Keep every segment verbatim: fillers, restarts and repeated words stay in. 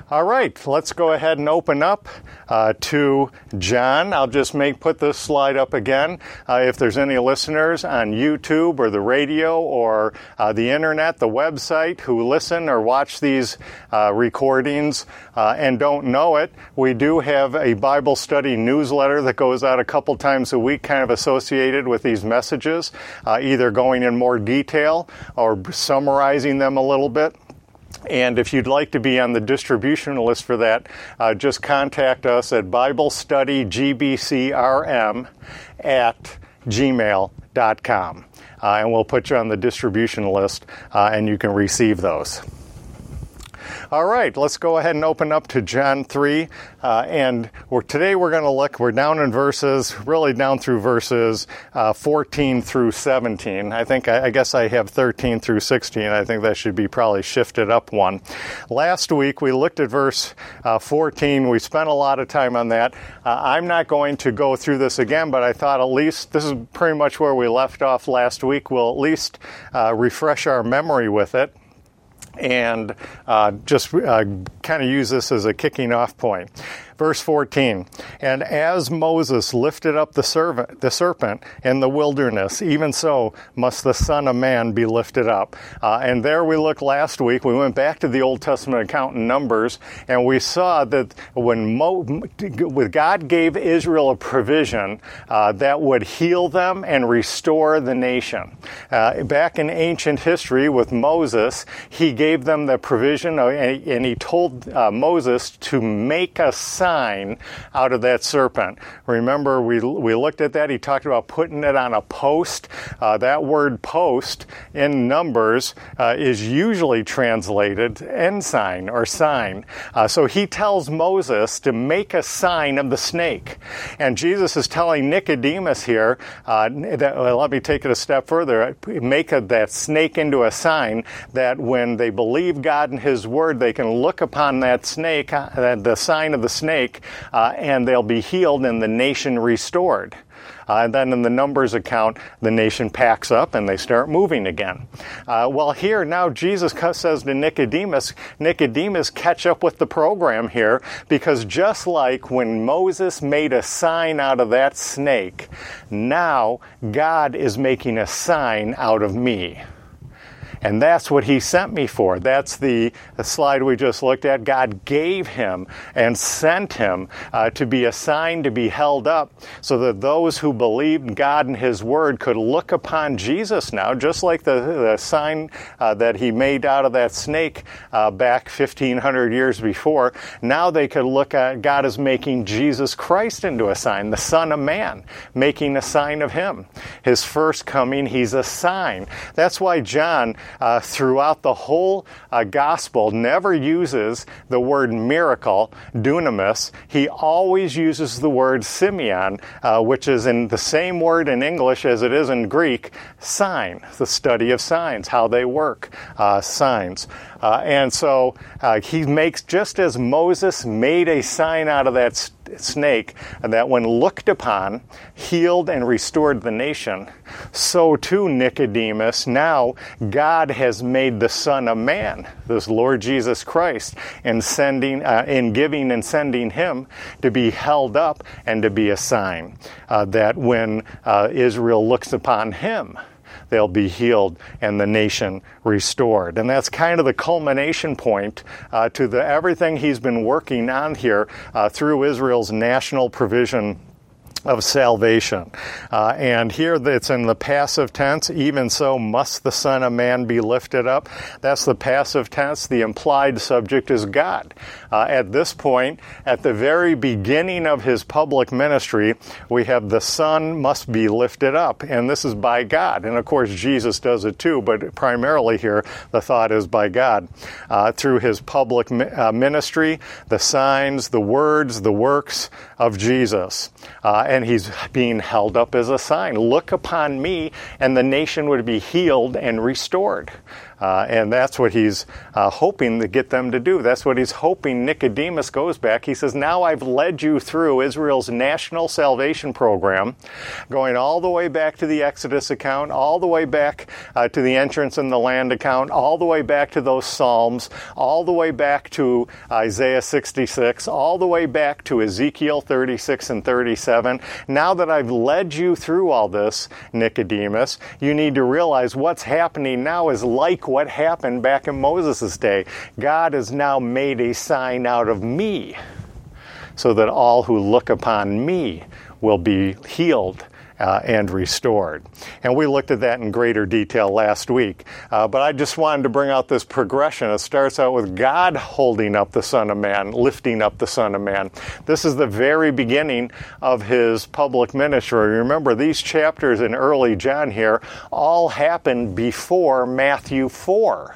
All right, let's go ahead and open up uh, to John. I'll just make put this slide up again. Uh, if there's any listeners on YouTube or the radio or uh, the internet, the website, who listen or watch these uh, recordings uh, and don't know it, we do have a Bible study newsletter that goes out a couple times a week, kind of associated with these messages, uh, either going in more detail or summarizing them a little bit. And if you'd like to be on the distribution list for that, uh, just contact us at Bible Study G B C R M at gmail dot com. Uh, and we'll put you on the distribution list, uh, and you can receive those. All right, let's go ahead and open up to John three. Uh, and we're, today we're going to look, we're down in verses, really down through verses uh, fourteen through seventeen. I think, I, I guess I have thirteen through sixteen. I think that should be probably shifted up one. Last week we looked at verse uh, fourteen. We spent a lot of time on that. Uh, I'm not going to go through this again, but I thought at least, this is pretty much where we left off last week. We'll at least uh, refresh our memory with it. And uh, just uh, kind of use this as a kicking off point. Verse fourteen, and as Moses lifted up the servant, the serpent in the wilderness, even so must the Son of Man be lifted up. Uh, and there we looked last week. We went back to the Old Testament account in Numbers, and we saw that when Mo, when God gave Israel a provision uh, that would heal them and restore the nation. Uh, back in ancient history with Moses, he gave them the provision, and he told uh, Moses to make a sign out of that serpent. Remember, we we looked at that. He talked about putting it on a post. Uh, that word post in Numbers uh, is usually translated ensign or sign. Uh, so he tells Moses to make a sign of the snake. And Jesus is telling Nicodemus here, uh, that, well, let me take it a step further, make a, that snake into a sign that when they believe God and His Word, they can look upon that snake, uh, the sign of the snake, Uh, and they'll be healed and the nation restored. Uh, and then in the Numbers account, the nation packs up and they start moving again. Uh, well, here now Jesus says to Nicodemus, Nicodemus, catch up with the program here, because just like when Moses made a sign out of that snake, now God is making a sign out of me. And that's what He sent me for. That's the, the slide we just looked at. God gave Him and sent Him uh, to be a sign to be held up so that those who believed God and His Word could look upon Jesus now, just like the, the sign uh, that He made out of that snake uh, back fifteen hundred years before. Now they could look at, God is making Jesus Christ into a sign, the Son of Man, making a sign of Him. His first coming, He's a sign. That's why John, Uh, throughout the whole uh, gospel, never uses the word miracle, dunamis. He always uses the word simeon, uh, which is in the same word in English as it is in Greek, sign, the study of signs, how they work, uh, signs. Uh, and so uh, he makes, just as Moses made a sign out of that st- snake that when looked upon, healed and restored the nation, so too Nicodemus, now God has made the Son of Man, this Lord Jesus Christ, in sending, uh, in giving and sending Him to be held up and to be a sign uh, that when uh, Israel looks upon Him, they'll be healed and the nation restored. And that's kind of the culmination point uh, to the everything He's been working on here uh, through Israel's national provision of salvation. Uh, and here it's in the passive tense, even so must the Son of Man be lifted up. That's the passive tense. The implied subject is God. Uh, at this point, at the very beginning of His public ministry, we have the Son must be lifted up, and this is by God. And of course, Jesus does it too, but primarily here, the thought is by God. Uh, through His public mi- uh, ministry, the signs, the words, the works of Jesus. Uh, and He's being held up as a sign. Look upon me, and the nation would be healed and restored. Uh, and that's what he's uh, hoping to get them to do. That's what he's hoping Nicodemus goes back. He says, now I've led you through Israel's national salvation program, going all the way back to the Exodus account, all the way back uh, to the entrance in the land account, all the way back to those Psalms, all the way back to Isaiah sixty-six, all the way back to Ezekiel thirty-six and thirty-seven. Now that I've led you through all this, Nicodemus, you need to realize what's happening now is like what happened back in Moses' day. God has now made a sign out of me so that all who look upon me will be healed uh, and restored. And we looked at that in greater detail last week. Uh, but I just wanted to bring out this progression. It starts out with God holding up the Son of Man, lifting up the Son of Man. This is the very beginning of his public ministry. Remember, these chapters in early John here all happened before Matthew four,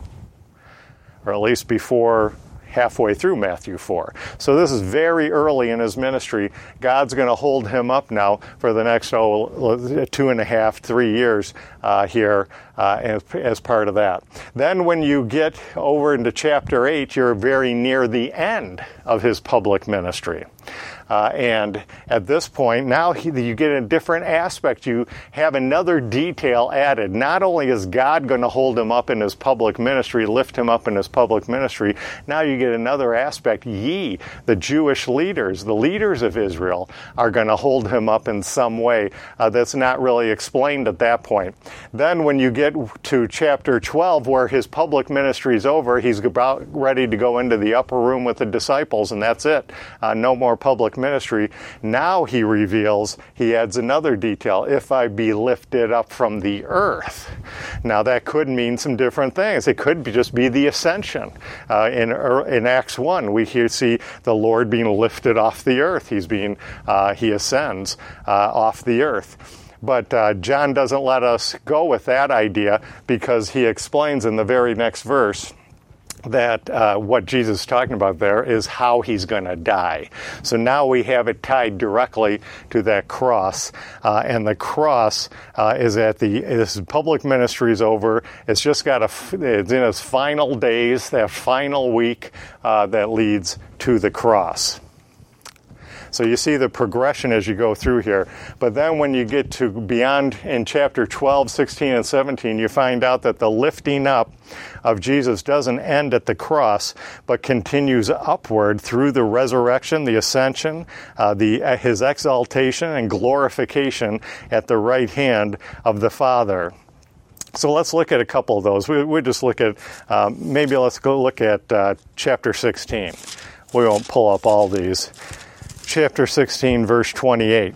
or at least before halfway through Matthew four. So this is very early in his ministry. God's going to hold him up now for the next oh, two and a half, three years uh, here uh, as, as part of that. Then when you get over into chapter eight, you're very near the end of his public ministry. Uh, and at this point, now he, you get a different aspect. You have another detail added. Not only is God going to hold him up in his public ministry, lift him up in his public ministry, now you get another aspect. Ye, the Jewish leaders, the leaders of Israel, are going to hold him up in some way uh, that's not really explained at that point. Then when you get to chapter twelve, where his public ministry is over, he's about ready to go into the upper room with the disciples, and that's it. Uh, no more public ministry. Now he reveals, he adds another detail, if I be lifted up from the earth. Now that could mean some different things. It could be just be the ascension. Uh, in, in Acts one, we here see the Lord being lifted off the earth. He's being, uh, he ascends uh, off the earth. But uh, John doesn't let us go with that idea, because he explains in the very next verse that uh, what Jesus is talking about there is how he's going to die. So now we have it tied directly to that cross, uh, and the cross uh, is at the, his public ministry is over. It's just got a, it's in its final days, that final week uh, that leads to the cross. So you see the progression as you go through here. But then when you get to beyond in chapter twelve, sixteen, and seventeen, you find out that the lifting up of Jesus doesn't end at the cross, but continues upward through the resurrection, the ascension, uh, the uh, his exaltation and glorification at the right hand of the Father. So let's look at a couple of those. We, we just look at, um, maybe let's go look at uh, chapter sixteen. We won't pull up all these. Chapter sixteen, verse twenty-eight.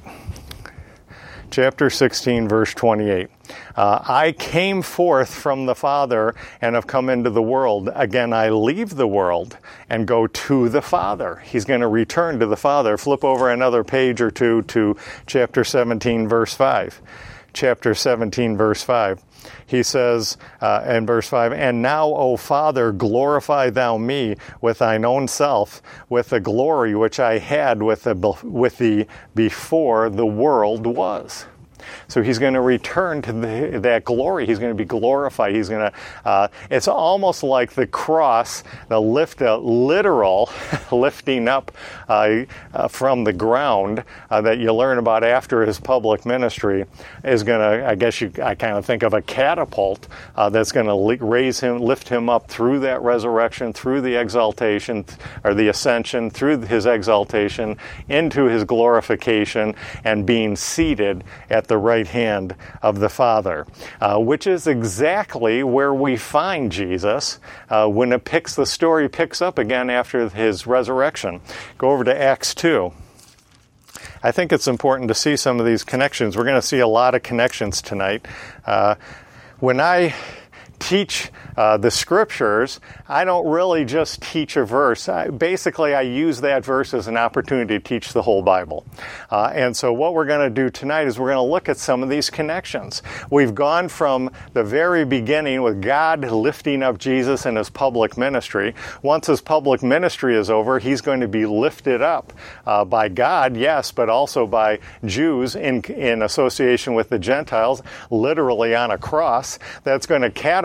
Chapter sixteen, verse twenty-eight. Uh, I came forth from the Father and have come into the world. Again, I leave the world and go to the Father. He's going to return to the Father. Flip over another page or two to chapter seventeen, verse five. Chapter seventeen, verse five. He says uh, in verse five, and now, O Father, glorify thou me with thine own self, with the glory which I had with the, with the before the world was. So he's going to return to the, that glory. He's going to be glorified. He's going to. Uh, it's almost like the cross, the lift, uh, literal lifting up uh, uh, from the ground uh, that you learn about after his public ministry is going to. I guess you. I kind of think of a catapult uh, that's going to raise him, lift him up through that resurrection, through the exaltation or the ascension, through his exaltation into his glorification, and being seated at the right hand of the Father, uh, which is exactly where we find Jesus uh, when it picks the story picks up again after his resurrection. Go over to Acts two. I think it's important to see some of these connections. We're going to see a lot of connections tonight. Uh, when I teach uh, the scriptures, I don't really just teach a verse. I, basically, I use that verse as an opportunity to teach the whole Bible. Uh, and so what we're going to do tonight is we're going to look at some of these connections. We've gone from the very beginning with God lifting up Jesus in his public ministry. Once his public ministry is over, he's going to be lifted up uh, by God, yes, but also by Jews in, in association with the Gentiles, literally on a cross. That's going to catapult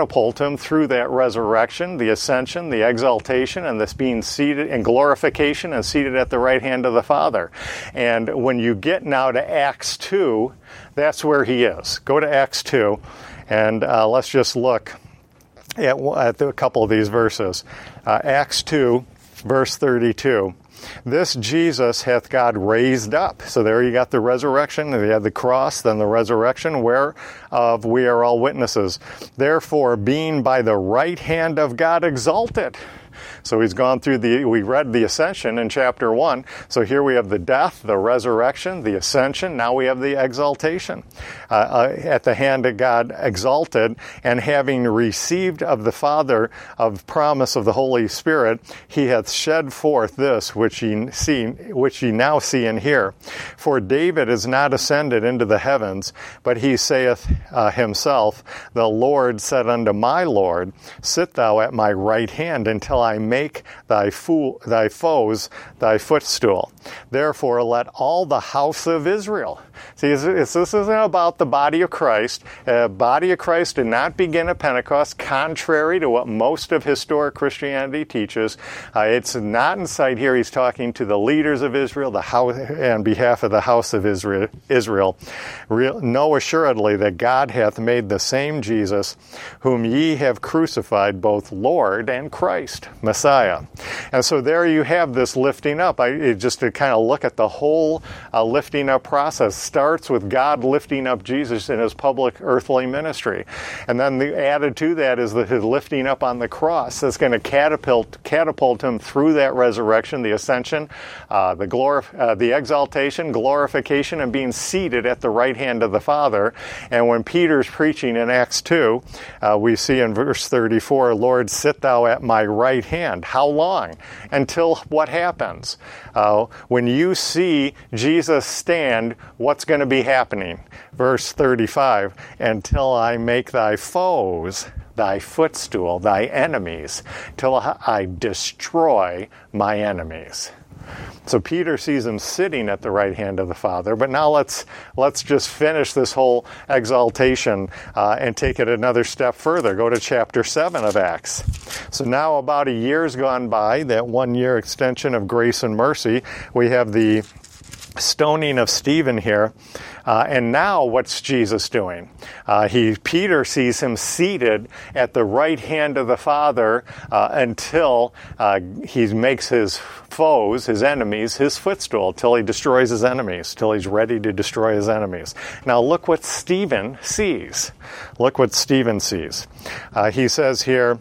catapult him through that resurrection, the ascension, the exaltation, and this being seated in glorification and seated at the right hand of the Father. And when you get now to Acts two, that's where he is. Go to Acts two, and uh, let's just look at, at a couple of these verses. Uh, Acts two, verse thirty-two. This Jesus hath God raised up. So there you got the resurrection, you had the cross, then the resurrection, whereof we are all witnesses. Therefore, being by the right hand of God exalted. So he's gone through the, we read the ascension in chapter one. So here we have the death, the resurrection, the ascension. Now we have the exaltation. Uh, uh, at the hand of God exalted, and having received of the Father of promise of the Holy Spirit, he hath shed forth this which ye see, which ye now see and hear. For David is not ascended into the heavens, but he saith uh, himself, the Lord said unto my Lord, sit thou at my right hand until I make thy fool, thy foes thy footstool. Therefore, let all the house of Israel. See, it's, it's, this isn't about the body of Christ. The uh, body of Christ did not begin at Pentecost, contrary to what most of historic Christianity teaches. Uh, it's not in sight here. He's talking to the leaders of Israel, the house, on behalf of the house of Israel. Israel. Real, know assuredly that God hath made the same Jesus, whom ye have crucified, both Lord and Christ, Messiah. And so there you have this lifting up. I, it, just to kind of look at the whole uh, lifting up process. Starts with God lifting up Jesus in his public earthly ministry. And then the added to that is the his lifting up on the cross that's going to catapult catapult him through that resurrection, the ascension, uh, the glorif- uh, the exaltation, glorification, and being seated at the right hand of the Father. And when Peter's preaching in Acts two, uh, we see in verse thirty-four, Lord, sit thou at my right hand. How long? Until what happens? Uh, when you see Jesus stand, what's going to be happening? Verse thirty-five, until I make thy foes thy footstool, thy enemies, till I destroy my enemies. So Peter sees him sitting at the right hand of the Father. But now let's let's just finish this whole exaltation uh, and take it another step further. Go to chapter seven of Acts. So now about a year's gone by, that one-year extension of grace and mercy. We have the stoning of Stephen here. Uh, and now what's Jesus doing? Uh, he Peter sees him seated at the right hand of the Father uh, until uh, he makes his foes, his enemies, his footstool, till he destroys his enemies, till he's ready to destroy his enemies. Now look what Stephen sees. Look what Stephen sees. Uh, he says here,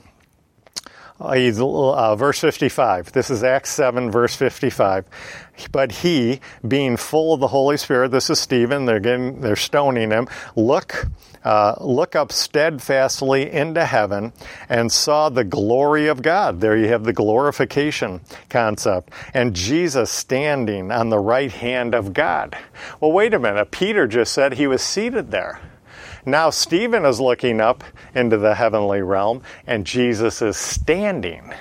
Uh, uh, verse fifty-five. This is Acts seven, verse fifty-five. But he, being full of the Holy Spirit, this is Stephen, they're getting, they're stoning him, look, uh, look up steadfastly into heaven and saw the glory of God. There you have the glorification concept. And Jesus standing on the right hand of God. Well, wait a minute. Peter just said he was seated there. Now Stephen is looking up into the heavenly realm, and Jesus is standing.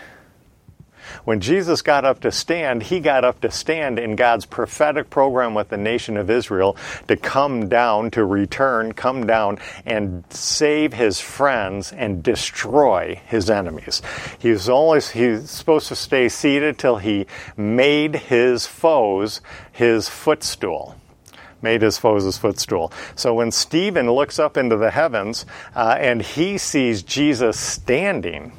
When Jesus got up to stand, he got up to stand in God's prophetic program with the nation of Israel to come down, to return, come down, and save his friends and destroy his enemies. He's only he's supposed to stay seated till he made his foes his footstool. Made his foes his footstool. So when Stephen looks up into the heavens uh, and he sees Jesus standing,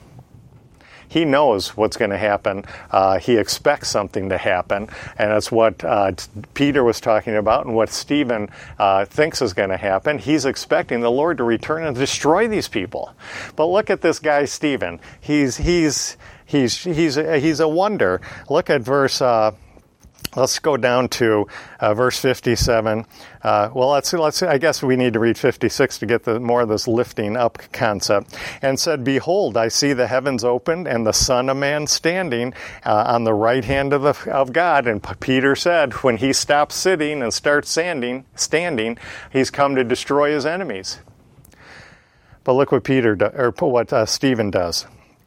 he knows what's going to happen. Uh, he expects something to happen, and that's what uh, Peter was talking about and what Stephen uh, thinks is going to happen. He's expecting the Lord to return and destroy these people. But look at this guy, Stephen. He's he's he's he's he's a wonder. Look at verse. Uh, Let's go down to uh, verse fifty-seven. Uh, well, let's let's. I guess we need to read fifty-six to get the more of this lifting up concept. And said, "Behold, I see the heavens opened, and the Son of Man standing uh, on the right hand of the of God." And Peter said, when he stops sitting and starts standing, standing, he's come to destroy his enemies. But look what Peter do, or what uh, Stephen does.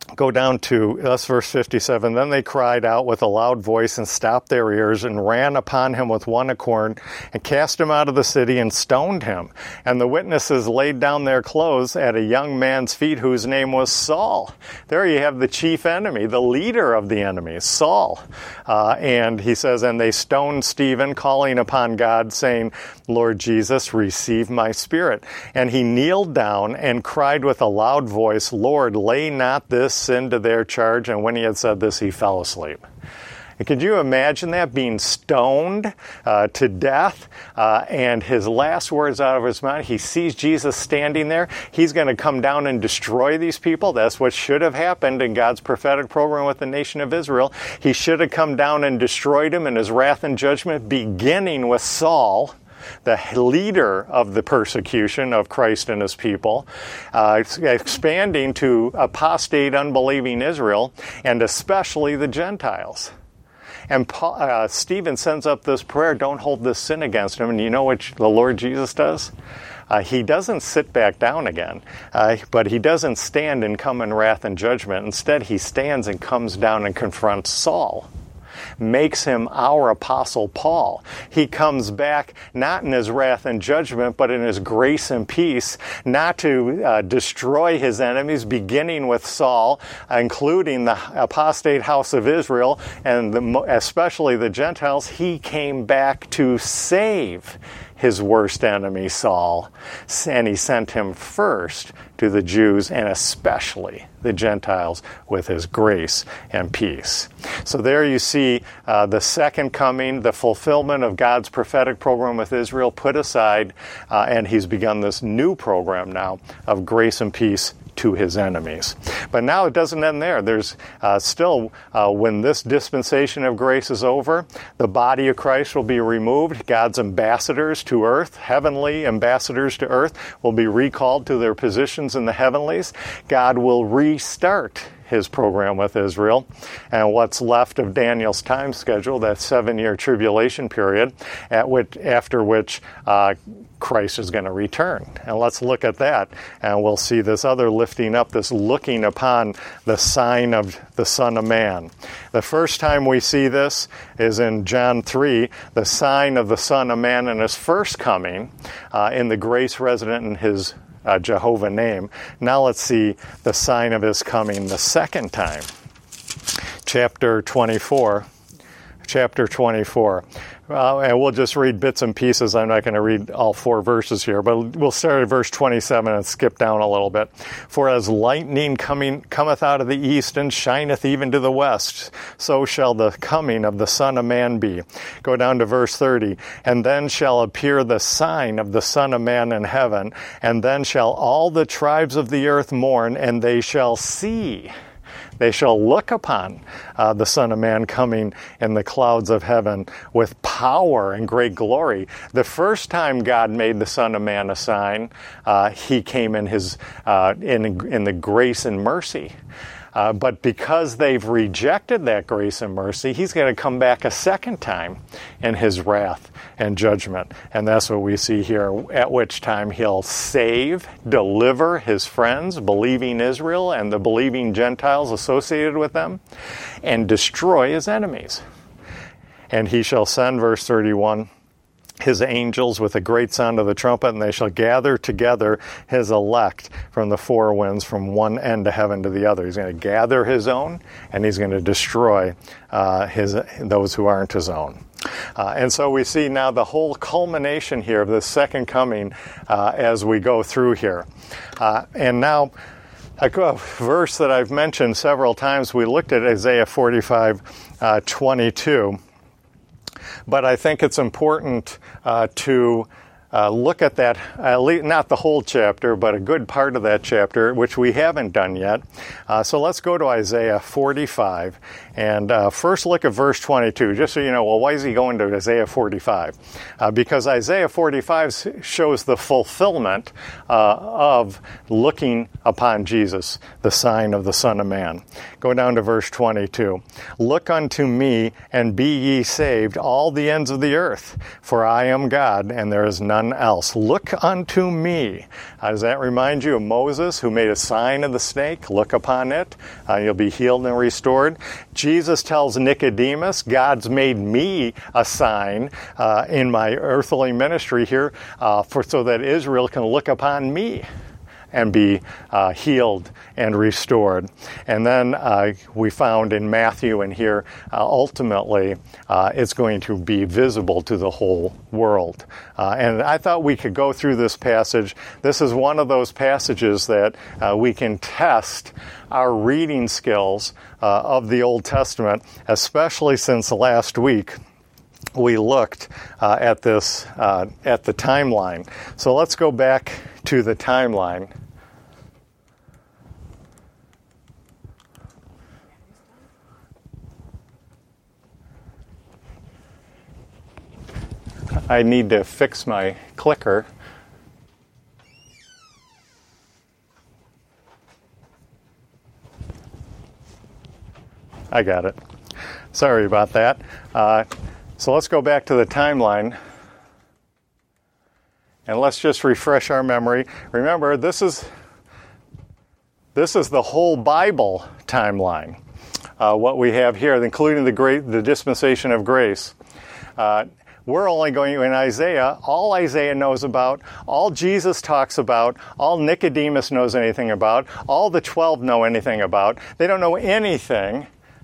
Go down to, that's verse fifty-seven. Then they cried out with a loud voice and stopped their ears and ran upon him with one accord and cast him out of the city and stoned him. And the witnesses laid down their clothes at a young man's feet whose name was Saul. There you have the chief enemy, the leader of the enemies, Saul. Uh, and he says, and they stoned Stephen, calling upon God, saying, Lord Jesus, receive my spirit. And he kneeled down and cried with a loud voice, Lord, lay not this sin to their charge. And when he had said this, he fell asleep. And could you imagine that, being stoned uh, to death? Uh, and his last words out of his mouth, he sees Jesus standing there. He's going to come down and destroy these people. That's what should have happened in God's prophetic program with the nation of Israel. He should have come down and destroyed him in his wrath and judgment, beginning with Saul, the leader of the persecution of Christ and his people, uh, expanding to apostate, unbelieving Israel, and especially the Gentiles. And Paul, uh, Stephen sends up this prayer, don't hold this sin against him. And you know what the Lord Jesus does? Uh, he doesn't sit back down again, uh, but he doesn't stand and come in wrath and judgment. Instead, he stands and comes down and confronts Saul, makes him our apostle Paul. He comes back not in his wrath and judgment, but in his grace and peace, not to uh, destroy his enemies, beginning with Saul, including the apostate house of Israel, and the, especially the Gentiles. He came back to save his worst enemy, Saul, and he sent him first to the Jews and especially the Gentiles with his grace and peace. So there you see uh, the second coming, the fulfillment of God's prophetic program with Israel put aside, uh, and he's begun this new program now of grace and peace to his enemies. But now it doesn't end there. There's uh, still, uh, when this dispensation of grace is over, the body of Christ will be removed. God's ambassadors to earth, heavenly ambassadors to earth, will be recalled to their positions in the heavenlies. God will restart his program with Israel, and what's left of Daniel's time schedule, that seven-year tribulation period, at which, after which uh, Christ is going to return. And let's look at that, and we'll see this other lifting up, this looking upon the sign of the Son of Man. The first time we see this is in John three, the sign of the Son of Man in his first coming, uh, in the grace resident in his Uh, Jehovah name. Now let's see the sign of his coming the second time. Chapter twenty-four. Chapter twenty-four. Uh, and we'll just read bits and pieces. I'm not going to read all four verses here, but we'll start at verse twenty-seven and skip down a little bit. For as lightning coming cometh out of the east and shineth even to the west, so shall the coming of the Son of Man be. Go down to verse thirty. And then shall appear the sign of the Son of Man in heaven, and then shall all the tribes of the earth mourn, and they shall see. They shall look upon uh, the Son of Man coming in the clouds of heaven with power and great glory. The first time God made the Son of Man a sign, uh, he came in his uh, in in the grace and mercy. Uh, but because they've rejected that grace and mercy, he's going to come back a second time in his wrath and judgment. And that's what we see here, at which time he'll save, deliver his friends, believing Israel and the believing Gentiles associated with them, and destroy his enemies. And he shall send, verse thirty-one, his angels with a great sound of the trumpet, and they shall gather together his elect from the four winds, from one end of heaven to the other. He's going to gather his own, and he's going to destroy uh, his those who aren't his own. Uh, and so we see now the whole culmination here of the second coming uh, as we go through here. Uh, and now, a verse that I've mentioned several times, we looked at Isaiah forty-five, uh, twenty-two. But I think it's important uh, to uh, look at that, uh, not the whole chapter, but a good part of that chapter, which we haven't done yet. Uh, so let's go to Isaiah forty-five, And uh, first look at verse twenty-two, just so you know, well, why is he going to Isaiah forty-five? Uh, because Isaiah forty-five shows the fulfillment uh, of looking upon Jesus, the sign of the Son of Man. Go down to verse twenty-two. Look unto me, and be ye saved, all the ends of the earth, for I am God, and there is none else. Look unto me. Uh, does that remind you of Moses, who made a sign of the snake? Look upon it. Uh, you'll be healed and restored. Jesus tells Nicodemus, God's made me a sign uh, in my earthly ministry here uh, for so that Israel can look upon me and be uh, healed and restored. And then uh, we found in Matthew and here, uh, ultimately, uh, it's going to be visible to the whole world. Uh, and I thought we could go through this passage. This is one of those passages that uh, we can test our reading skills uh, of the Old Testament, especially since last week we looked uh, at this, uh, at the timeline. So let's go back to the timeline. I need to fix my clicker. I got it. Sorry about that. Uh, so let's go back to the timeline. And let's just refresh our memory. Remember, this is this is the whole Bible timeline. Uh, what we have here, including the great the dispensation of grace. Uh, we're only going in Isaiah. All Isaiah knows about, all Jesus talks about, all Nicodemus knows anything about, all the twelve know anything about. They don't know anything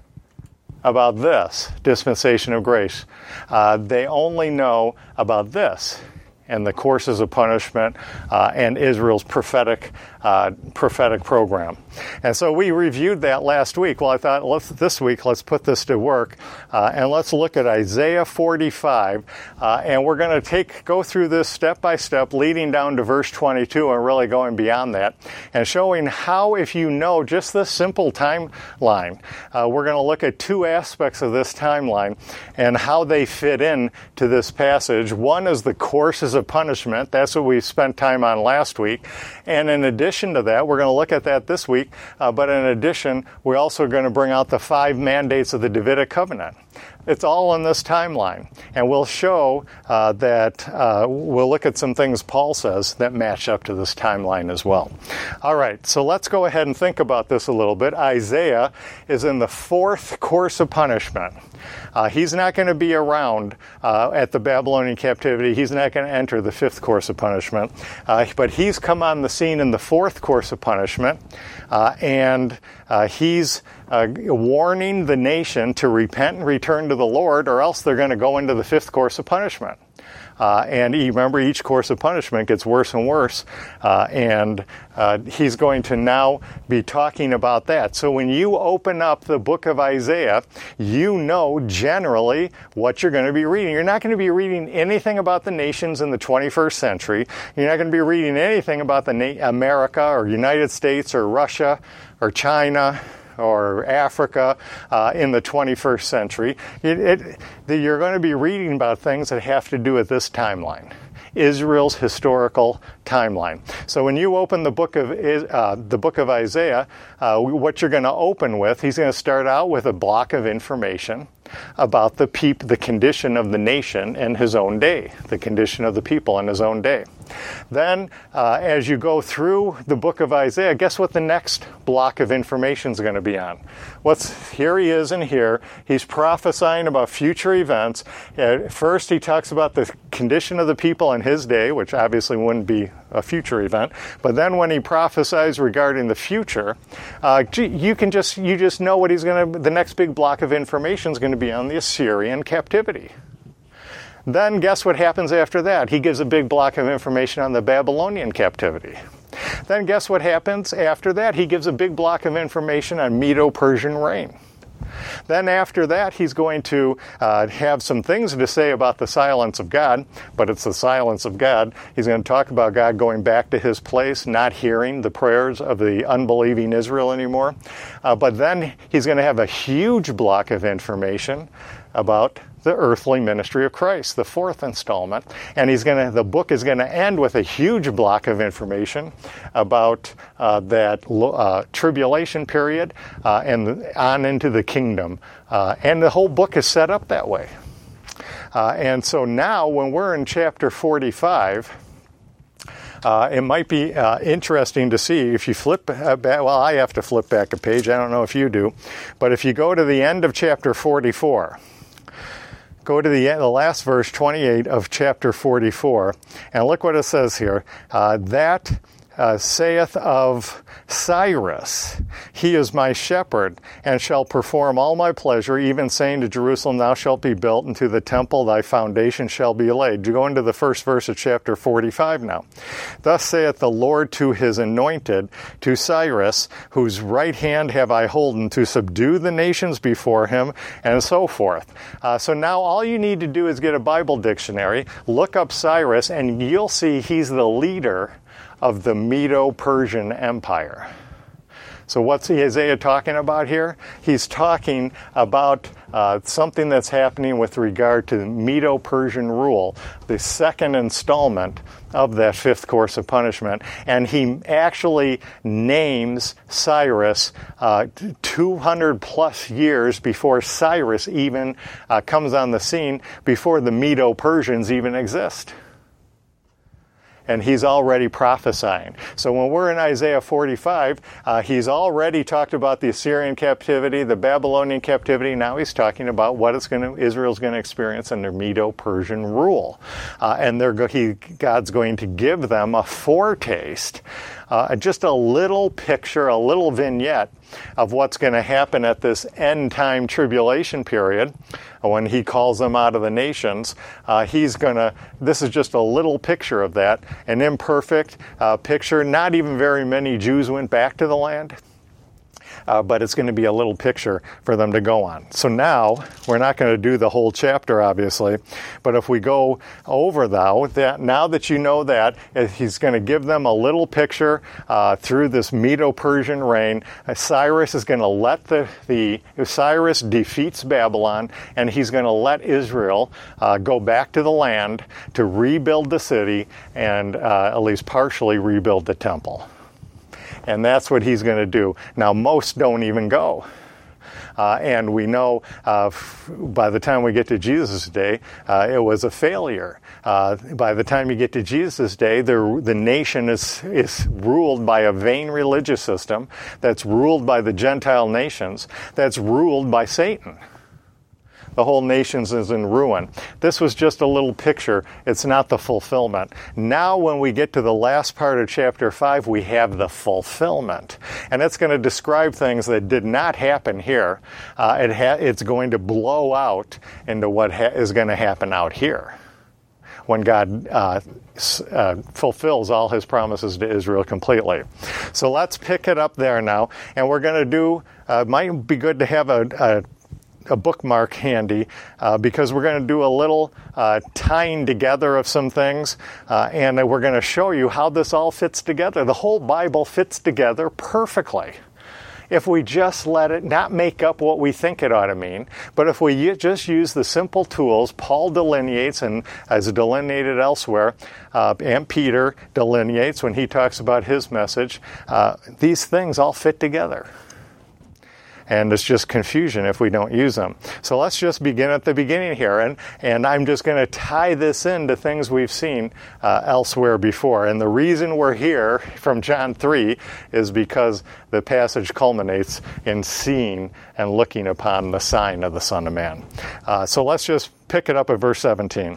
about this dispensation of grace. Uh, they only know about this and the courses of punishment uh, and Israel's prophetic uh, prophetic program. And so we reviewed that last week. Well, I thought let's, this week let's put this to work uh, and let's look at Isaiah forty-five. Uh, and we're going to take go through this step by step, leading down to verse twenty-two and really going beyond that, and showing how, if you know just this simple timeline, uh, we're going to look at two aspects of this timeline and how they fit in to this passage. One is the courses of punishment. That's what we spent time on last week. And in addition to that, we're going to look at that this week, uh, but in addition, we're also going to bring out the five mandates of the Davidic covenant. It's all in this timeline. And we'll show uh, that, uh, we'll look at some things Paul says that match up to this timeline as well. All right, so let's go ahead and think about this a little bit. Isaiah is in the fourth course of punishment. Uh, he's not going to be around uh, at the Babylonian captivity. He's not going to enter the fifth course of punishment. Uh, but he's come on the scene in the fourth course of punishment. Uh, and uh, he's uh, warning the nation to repent and return to the Lord, or else they're going to go into the fifth course of punishment. Uh, and you remember, each course of punishment gets worse and worse. Uh, and uh, he's going to now be talking about that. So when you open up the book of Isaiah, you know generally what you're going to be reading. You're not going to be reading anything about the nations in the twenty-first century. You're not going to be reading anything about the na- America or United States or Russia or China or Africa uh, in the twenty-first century. It, it, you're going to be reading about things that have to do with this timeline, Israel's historical timeline. So when you open the book of uh, the book of Isaiah, uh, what you're going to open with, he's going to start out with a block of information about the peop- the condition of the nation in his own day, the condition of the people in his own day. Then, uh, as you go through the book of Isaiah, guess what the next block of information is going to be on? What's here he is in here. He's prophesying about future events. Uh, first, he talks about the condition of the people in his day, which obviously wouldn't be a future event. But then, when he prophesies regarding the future, uh, you can just you just know what he's going to. The next big block of information is going to be on the Assyrian captivity. Then guess what happens after that? He gives a big block of information on the Babylonian captivity. Then guess what happens after that? He gives a big block of information on Medo-Persian reign. Then after that, he's going to uh, have some things to say about the silence of God, but it's the silence of God. He's going to talk about God going back to his place, not hearing the prayers of the unbelieving Israel anymore. Uh, but then he's going to have a huge block of information about the earthly ministry of Christ, the fourth installment. And he's going to, the book is going to end with a huge block of information about uh, that uh, tribulation period uh, and on into the kingdom. Uh, and the whole book is set up that way. Uh, and so now when we're in chapter forty-five, Uh, it might be uh, interesting to see if you flip uh, back. Well, I have to flip back a page. I don't know if you do. But if you go to the end of chapter forty-four, go to the, the last verse, twenty-eight of chapter forty-four, and look what it says here. Uh, that uh, saith of Cyrus, he is my shepherd, and shall perform all my pleasure, even saying to Jerusalem, thou shalt be built, and to the temple thy foundation shall be laid. You go into the first verse of chapter forty-five now. Thus saith the Lord to his anointed, to Cyrus, whose right hand have I holden, to subdue the nations before him, and so forth. Uh, so now all you need to do is get a Bible dictionary, look up Cyrus, and you'll see he's the leader of the Medo-Persian Empire. So what's Isaiah talking about here? He's talking about uh, something that's happening with regard to Medo-Persian rule, the second installment of that fifth course of punishment. And he actually names Cyrus uh, two hundred plus years before Cyrus even uh, comes on the scene, before the Medo-Persians even exist. And he's already prophesying. So when we're in Isaiah forty-five, uh, he's already talked about the Assyrian captivity, the Babylonian captivity. Now he's talking about what it's going to, Israel's going to experience under Medo-Persian rule. Uh, and they're go- he, God's going to give them a foretaste, uh, just a little picture, a little vignette of what's going to happen at this end-time tribulation period when he calls them out of the nations. Uh, he's going to, this is just a little picture of that, an imperfect uh, picture. Not even very many Jews went back to the land. Uh, but it's going to be a little picture for them to go on. So now, we're not going to do the whole chapter, obviously, but if we go over thou, that now that you know that, he's going to give them a little picture uh, through this Medo-Persian reign. Uh, Cyrus is going to let the, the, Cyrus defeats Babylon, and he's going to let Israel uh, go back to the land to rebuild the city and uh, at least partially rebuild the temple. And that's what he's going to do. Now, most don't even go. Uh, and we know uh, f- by the time we get to Jesus' day, uh, it was a failure. Uh, by the time you get to Jesus' day, the, the nation is, is ruled by a vain religious system that's ruled by the Gentile nations, that's ruled by Satan. The whole nation is in ruin. This was just a little picture. It's not the fulfillment. Now when we get to the last part of chapter five, we have the fulfillment. And it's going to describe things that did not happen here. Uh, it ha- it's going to blow out into what ha- is going to happen out here when God uh, uh, fulfills all his promises to Israel completely. So let's pick it up there now. And we're going to do, uh, might be good to have a, a a bookmark handy uh, because we're going to do a little uh, tying together of some things uh, and we're going to show you how this all fits together. The whole Bible fits together perfectly if we just let it not make up what we think it ought to mean, but if we just use the simple tools Paul delineates and as delineated elsewhere, uh, and Peter delineates when he talks about his message, uh, these things all fit together. And it's just confusion if we don't use them. So let's just begin at the beginning here. And, and I'm just going to tie this into things we've seen uh, elsewhere before. And the reason we're here from John three is because the passage culminates in seeing and looking upon the sign of the Son of Man. Uh, so let's just pick it up at verse seventeen.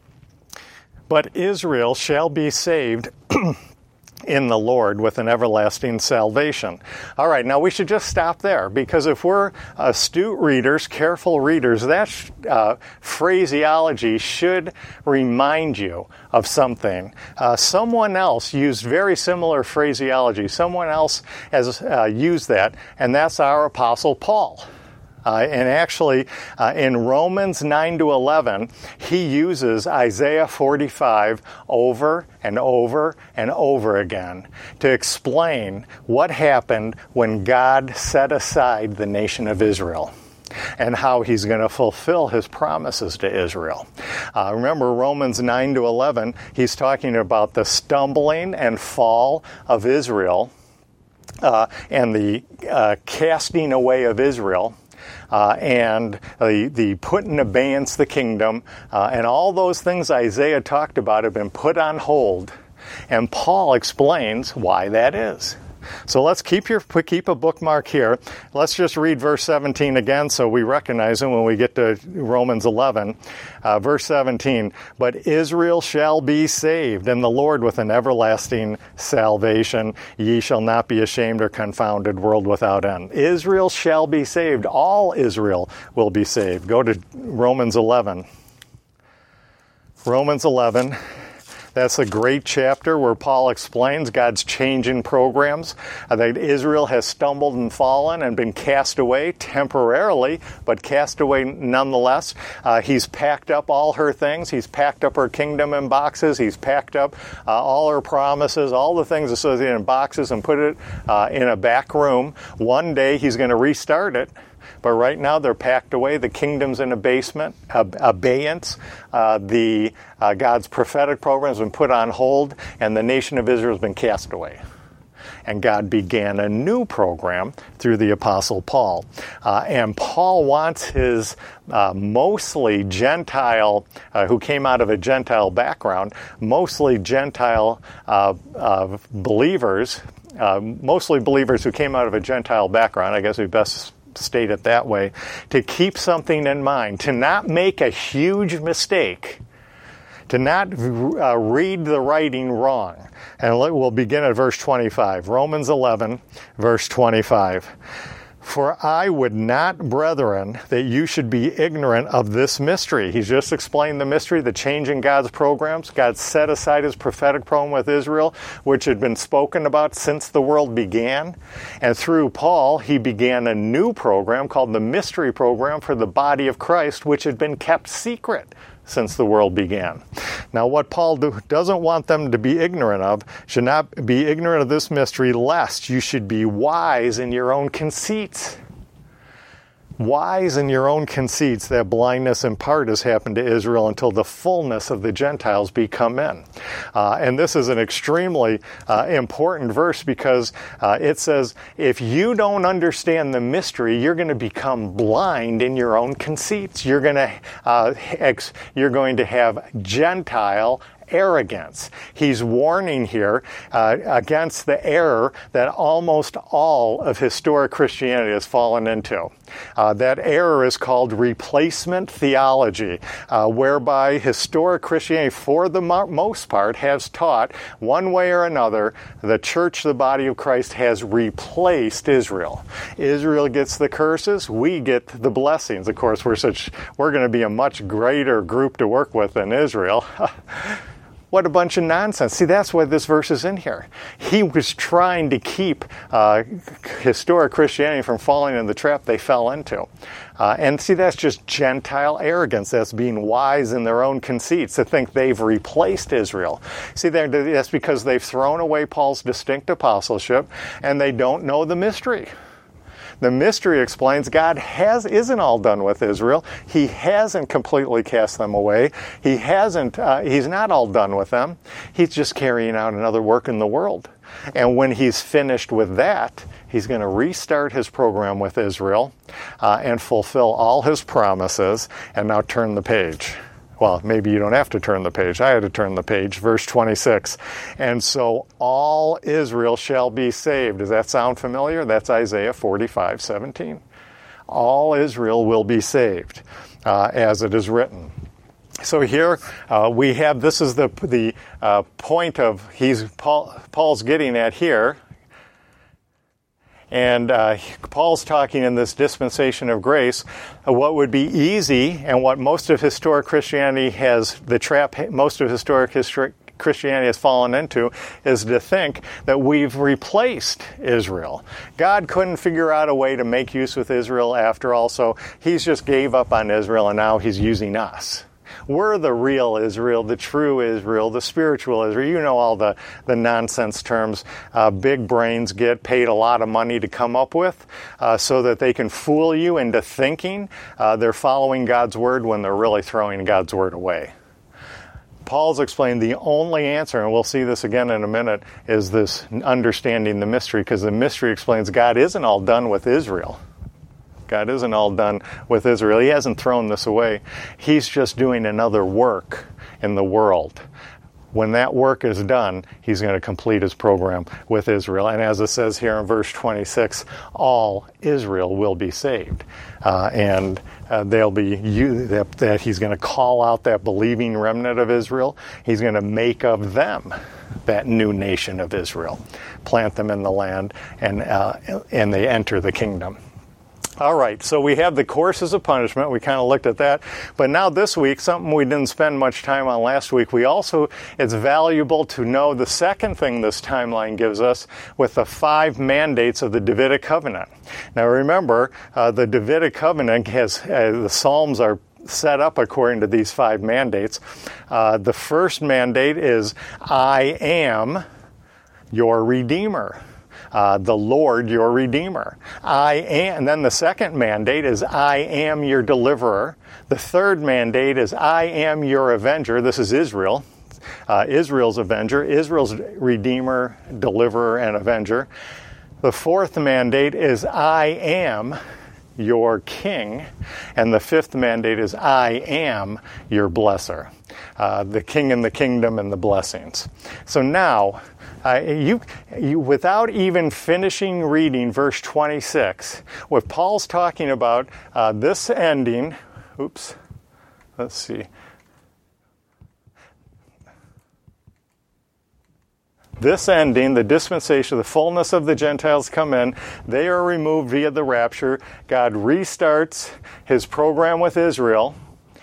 But Israel shall be saved in the Lord with an everlasting salvation. All right, now we should just stop there, because if we're astute readers, careful readers, that uh, phraseology should remind you of something. Uh, someone else used very similar phraseology. Someone else has uh, used that, and that's our Apostle Paul. Uh, and actually, uh, in Romans nine to eleven, he uses Isaiah forty-five over and over and over again to explain what happened when God set aside the nation of Israel, and how he's going to fulfill his promises to Israel. Uh, remember, Romans nine to eleven, he's talking about the stumbling and fall of Israel uh, and the uh, casting away of Israel. Uh, and the, the put in abeyance the kingdom, uh, and all those things Isaiah talked about have been put on hold. And Paul explains why that is. So let's keep your keep a bookmark here. Let's just read verse seventeen again so we recognize it when we get to Romans eleven. Uh, verse seventeen, but Israel shall be saved, and the Lord with an everlasting salvation. Ye shall not be ashamed or confounded, world without end. Israel shall be saved. All Israel will be saved. Go to Romans eleven. Romans eleven. That's a great chapter where Paul explains God's changing programs, uh, that Israel has stumbled and fallen and been cast away temporarily, but cast away nonetheless. Uh, he's packed up all her things. He's packed up her kingdom in boxes. He's packed up uh, all her promises, all the things associated in boxes, and put it uh, in a back room. One day he's going to restart it. But right now they're packed away. The kingdom's in abasement, ab- abeyance. Uh, the uh, God's prophetic program has been put on hold, and the nation of Israel has been cast away. And God began a new program through the Apostle Paul. Uh, and Paul wants his uh, mostly Gentile, uh, who came out of a Gentile background, mostly Gentile uh, uh, believers, uh, mostly believers who came out of a Gentile background, I guess we best state it that way, to keep something in mind, to not make a huge mistake, to not uh, read the writing wrong. And we'll begin at verse twenty-five. Romans eleven, verse twenty-five. For I would not, brethren, that you should be ignorant of this mystery. He's just explained the mystery, the change in God's programs. God set aside his prophetic program with Israel, which had been spoken about since the world began. And through Paul, he began a new program called the mystery program for the body of Christ, which had been kept secret since the world began. Now, what Paul do, doesn't want them to be ignorant of, should not be ignorant of this mystery, lest you should be wise in your own conceits. Wise in your own conceits, that blindness in part has happened to Israel until the fullness of the Gentiles be come in. Uh, and this is an extremely uh, important verse because uh, it says, if you don't understand the mystery, you're going to become blind in your own conceits. You're going to uh, ex- you're going to have Gentile arrogance. He's warning here uh, against the error that almost all of historic Christianity has fallen into. Uh, that error is called replacement theology, uh, whereby historic Christianity, for the mo- most part, has taught one way or another the church, the body of Christ, has replaced Israel. Israel gets the curses, we get the blessings. Of course, we're such we're going to be a much greater group to work with than Israel. What a bunch of nonsense. See, that's why this verse is in here. He was trying to keep uh, historic Christianity from falling in the trap they fell into. Uh, and see, that's just Gentile arrogance. That's being wise in their own conceits, to think they've replaced Israel. See, that's because they've thrown away Paul's distinct apostleship, and they don't know the mystery. The mystery explains God has isn't all done with Israel. He hasn't completely cast them away. He hasn't. Uh, he's not all done with them. He's just carrying out another work in the world. And when he's finished with that, he's going to restart his program with Israel uh, and fulfill all his promises. And now turn the page. Well, maybe you don't have to turn the page. I had to turn the page. Verse twenty-six. And so all Israel shall be saved. Does that sound familiar? That's Isaiah forty-five seventeen. All Israel will be saved, uh, as it is written. So here uh, we have, this is the the uh, point of he's Paul, Paul's getting at here. And uh, Paul's talking in this dispensation of grace, uh, what would be easy and what most of historic Christianity has, the trap most of historic history, Christianity has fallen into, is to think that we've replaced Israel. God couldn't figure out a way to make use with Israel after all, so he's just gave up on Israel and now he's using us. We're the real Israel, the true Israel, the spiritual Israel. You know all the, the nonsense terms uh, big brains get paid a lot of money to come up with uh, so that they can fool you into thinking uh, they're following God's word when they're really throwing God's word away. Paul's explained the only answer, and we'll see this again in a minute, is this understanding the mystery, because the mystery explains God isn't all done with Israel. God isn't all done with Israel. He hasn't thrown this away. He's just doing another work in the world. When that work is done, he's going to complete his program with Israel. And as it says here in verse twenty-six, all Israel will be saved. Uh, and uh, they'll be you, that, that he's going to call out that believing remnant of Israel. He's going to make of them that new nation of Israel, plant them in the land, and uh, and they enter the kingdom. All right, so we have the courses of punishment. We kind of looked at that. But now this week, something we didn't spend much time on last week, we also, it's valuable to know the second thing this timeline gives us with the five mandates of the Davidic covenant. Now remember, uh, the Davidic covenant has, uh, the Psalms are set up according to these five mandates. Uh, the first mandate is, I am your Redeemer. Uh, the Lord, your Redeemer. I am, and then the second mandate is, I am your deliverer. The third mandate is, I am your avenger. This is Israel. Uh, Israel's avenger. Israel's redeemer, deliverer, and avenger. The fourth mandate is, I am your king. And the fifth mandate is, I am your blesser. Uh, the king and the kingdom and the blessings. So now, Uh, you, you, without even finishing reading verse twenty-six, what Paul's talking about, uh, this ending, oops, let's see. This ending, the dispensation, the fullness of the Gentiles come in, they are removed via the rapture. God restarts his program with Israel,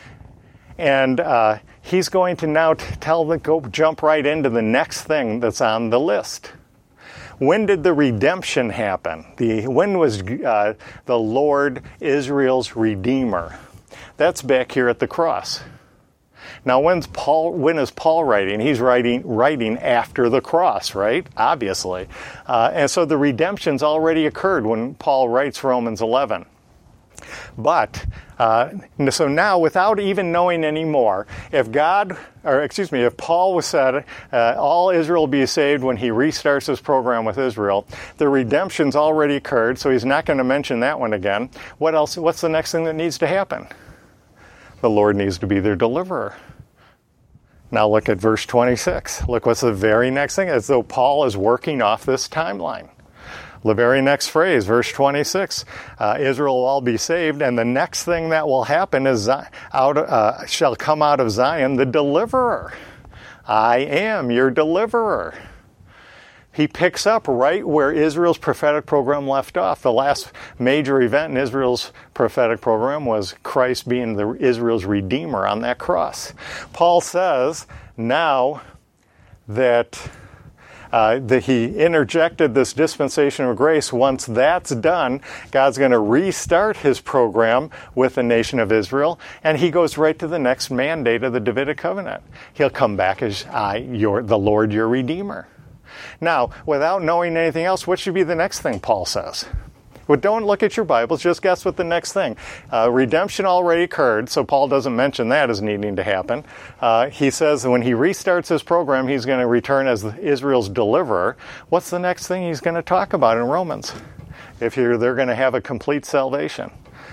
and uh, he's going to now tell the go jump right into the next thing that's on the list. When did the redemption happen? The when was uh, the Lord Israel's Redeemer? That's back here at the cross. Now, when's Paul? When is Paul writing? He's writing writing after the cross, right? Obviously, uh, and so the redemption's already occurred when Paul writes Romans eleven. But, uh, so now, without even knowing any more, if God, or excuse me, if Paul was said, uh, all Israel will be saved when he restarts his program with Israel, the redemption's already occurred, so he's not going to mention that one again. What else? What's the next thing that needs to happen? The Lord needs to be their deliverer. Now look at verse twenty-six. Look what's the very next thing, as though Paul is working off this timeline. The very next phrase, verse twenty-six, uh, Israel will all be saved, and the next thing that will happen is out uh, shall come out of Zion the deliverer. I am your deliverer. He picks up right where Israel's prophetic program left off. The last major event in Israel's prophetic program was Christ being the Israel's Redeemer on that cross. Paul says now that Uh, that he interjected this dispensation of grace. Once that's done, God's going to restart his program with the nation of Israel, and he goes right to the next mandate of the Davidic covenant. He'll come back as I, your, the Lord, your Redeemer. Now, without knowing anything else, what should be the next thing Paul says? Well, don't look at your Bibles, just guess what the next thing. Uh, redemption already occurred, so Paul doesn't mention that as needing to happen. Uh, he says when he restarts his program, he's going to return as Israel's deliverer. What's the next thing he's going to talk about in Romans? If you're, they're going to have a complete salvation.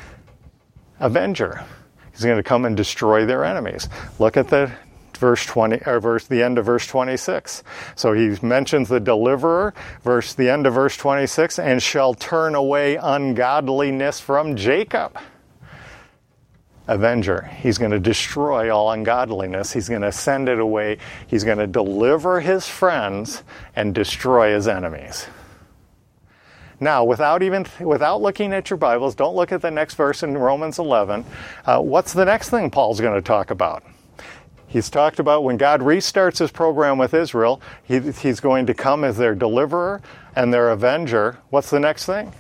Avenger. He's going to come and destroy their enemies. Look at the verse twenty, or verse the end of verse twenty-six. So he mentions the deliverer, verse the end of verse twenty-six, and shall turn away ungodliness from Jacob. Avenger. He's going to destroy all ungodliness. He's going to send it away. He's going to deliver his friends and destroy his enemies. Now, without even without looking at your Bibles, don't look at the next verse in Romans eleven. Uh, what's the next thing Paul's going to talk about? He's talked about when God restarts his program with Israel, he, he's going to come as their deliverer and their avenger. What's the next thing?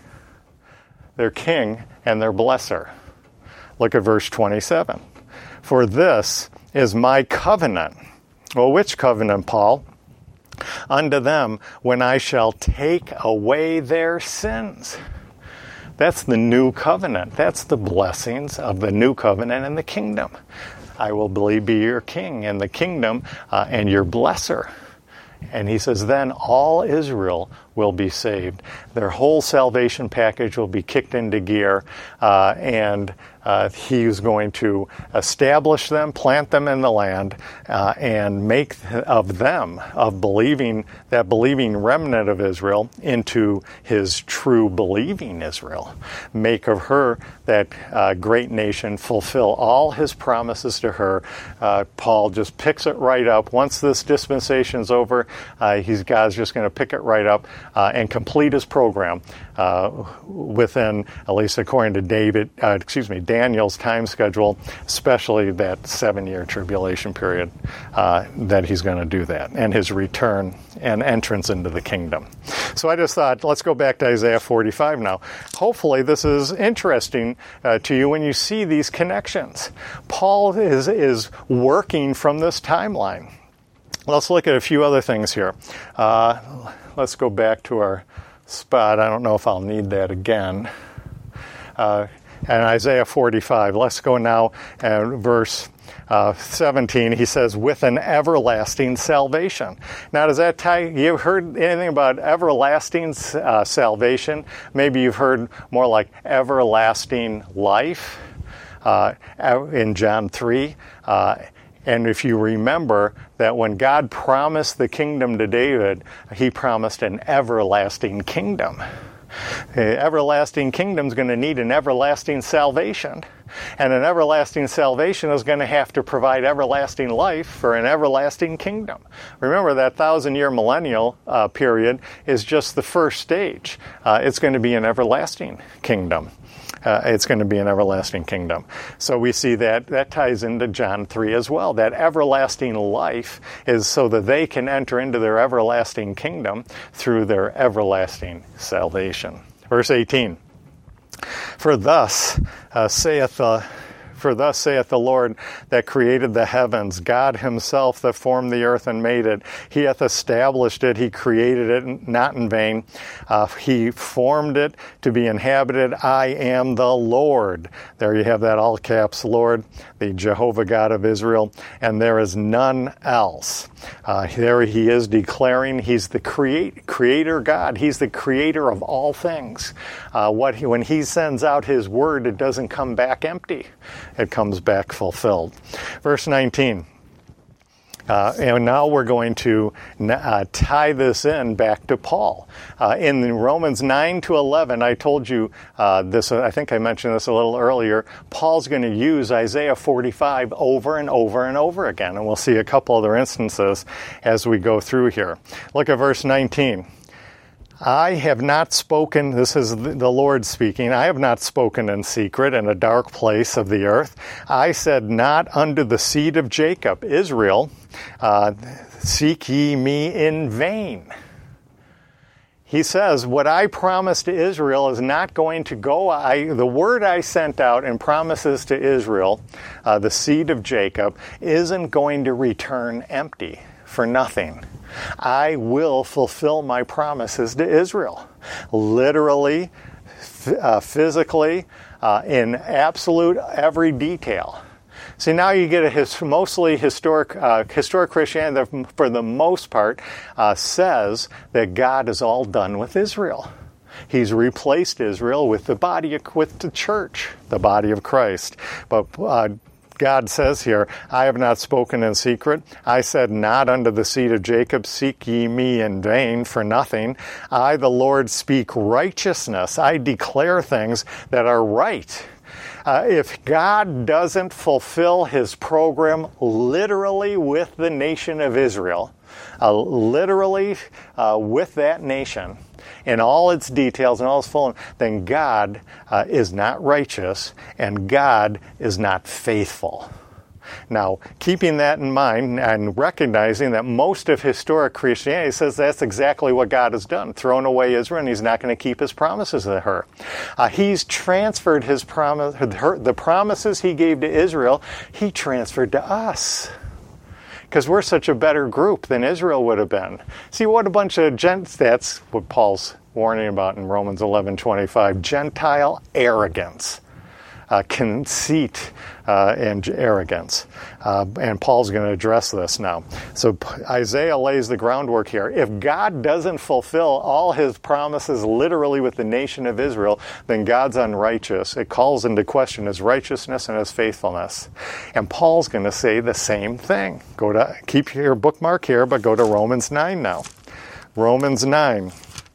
Their king and their blesser. Look at verse twenty-seven. For this is my covenant. Well, which covenant, Paul? Unto them when I shall take away their sins. That's the new covenant. That's the blessings of the new covenant and the kingdom. I will be your king and the kingdom uh, and your blesser. And he says, then all Israel will be saved. Their whole salvation package will be kicked into gear, uh, and uh, he's going to establish them, plant them in the land, uh, and make of them, of believing, that believing remnant of Israel, into his true believing Israel. Make of her that uh, great nation, fulfill all his promises to her. Uh, Paul just picks it right up. Once this dispensation's over, uh, he's God's just going to pick it right up uh, and complete his program uh, within, at least according to David, uh, excuse me, Daniel's time schedule, especially that seven-year tribulation period uh, that he's going to do that, and his return and entrance into the kingdom. So I just thought, let's go back to Isaiah forty-five now. Hopefully this is interesting uh, to you when you see these connections. Paul is, is working from this timeline. Let's look at a few other things here. Uh, let's go back to our spot. I don't know if I'll need that again. Uh, and Isaiah forty-five. Let's go now at verse uh, seventeen. He says, with an everlasting salvation. Now, does that tie? You heard anything about everlasting uh, salvation? Maybe you've heard more like everlasting life uh, in John three. Uh, And if you remember that when God promised the kingdom to David, he promised an everlasting kingdom. The everlasting kingdom is going to need an everlasting salvation. And an everlasting salvation is going to have to provide everlasting life for an everlasting kingdom. Remember, that thousand-year millennial uh, period is just the first stage. Uh, it's going to be an everlasting kingdom. Uh, it's going to be an everlasting kingdom. So we see that that ties into John three as well. That everlasting life is so that they can enter into their everlasting kingdom through their everlasting salvation. Verse eighteen. For thus uh, saith the For thus saith the Lord that created the heavens, God himself that formed the earth and made it. He hath established it, he created it not in vain. Uh, he formed it to be inhabited. I am the Lord. There you have that all caps, Lord, the Jehovah God of Israel, and there is none else. Uh, there he is declaring he's the create, creator God. He's the creator of all things. Uh, what he, when he sends out his word, it doesn't come back empty. It comes back fulfilled. Verse nineteen. Uh, and now we're going to uh, tie this in back to Paul. Uh, in Romans nine to eleven, I told you uh, this, I think I mentioned this a little earlier, Paul's going to use Isaiah forty-five over and over and over again. And we'll see a couple other instances as we go through here. Look at verse nineteen. I have not spoken, this is the Lord speaking, I have not spoken in secret in a dark place of the earth. I said not unto the seed of Jacob, Israel, uh, seek ye me in vain. He says, what I promised to Israel is not going to go. I, the word I sent out and promises to Israel, uh, the seed of Jacob, isn't going to return empty for nothing. I will fulfill my promises to Israel. Literally, uh, physically, uh, in absolute every detail. See, now you get a his, mostly historic, uh, historic Christianity that for the most part uh, says that God is all done with Israel. He's replaced Israel with the body, of, with the church, the body of Christ. But uh, God says here, I have not spoken in secret. I said not unto the seed of Jacob, seek ye me in vain for nothing. I, the Lord, speak righteousness. I declare things that are right. Uh, if God doesn't fulfill his program literally with the nation of Israel, uh, literally uh, with that nation, in all its details and all its fullness, then God uh, is not righteous and God is not faithful. Now, keeping that in mind and recognizing that most of historic Christianity says that's exactly what God has done, thrown away Israel, and he's not going to keep his promises to her. Uh, he's transferred his promise, her, the promises he gave to Israel, he transferred to us. Because we're such a better group than Israel would have been. See, what a bunch of gents, that's what Paul's warning about in Romans eleven twenty-five, Gentile arrogance. Uh, conceit uh, and arrogance. Uh, and Paul's going to address this now. So Isaiah lays the groundwork here. If God doesn't fulfill all his promises literally with the nation of Israel, then God's unrighteous. It calls into question his righteousness and his faithfulness. And Paul's going to say the same thing. Go to, keep your bookmark here, but go to Romans nine now. Romans nine.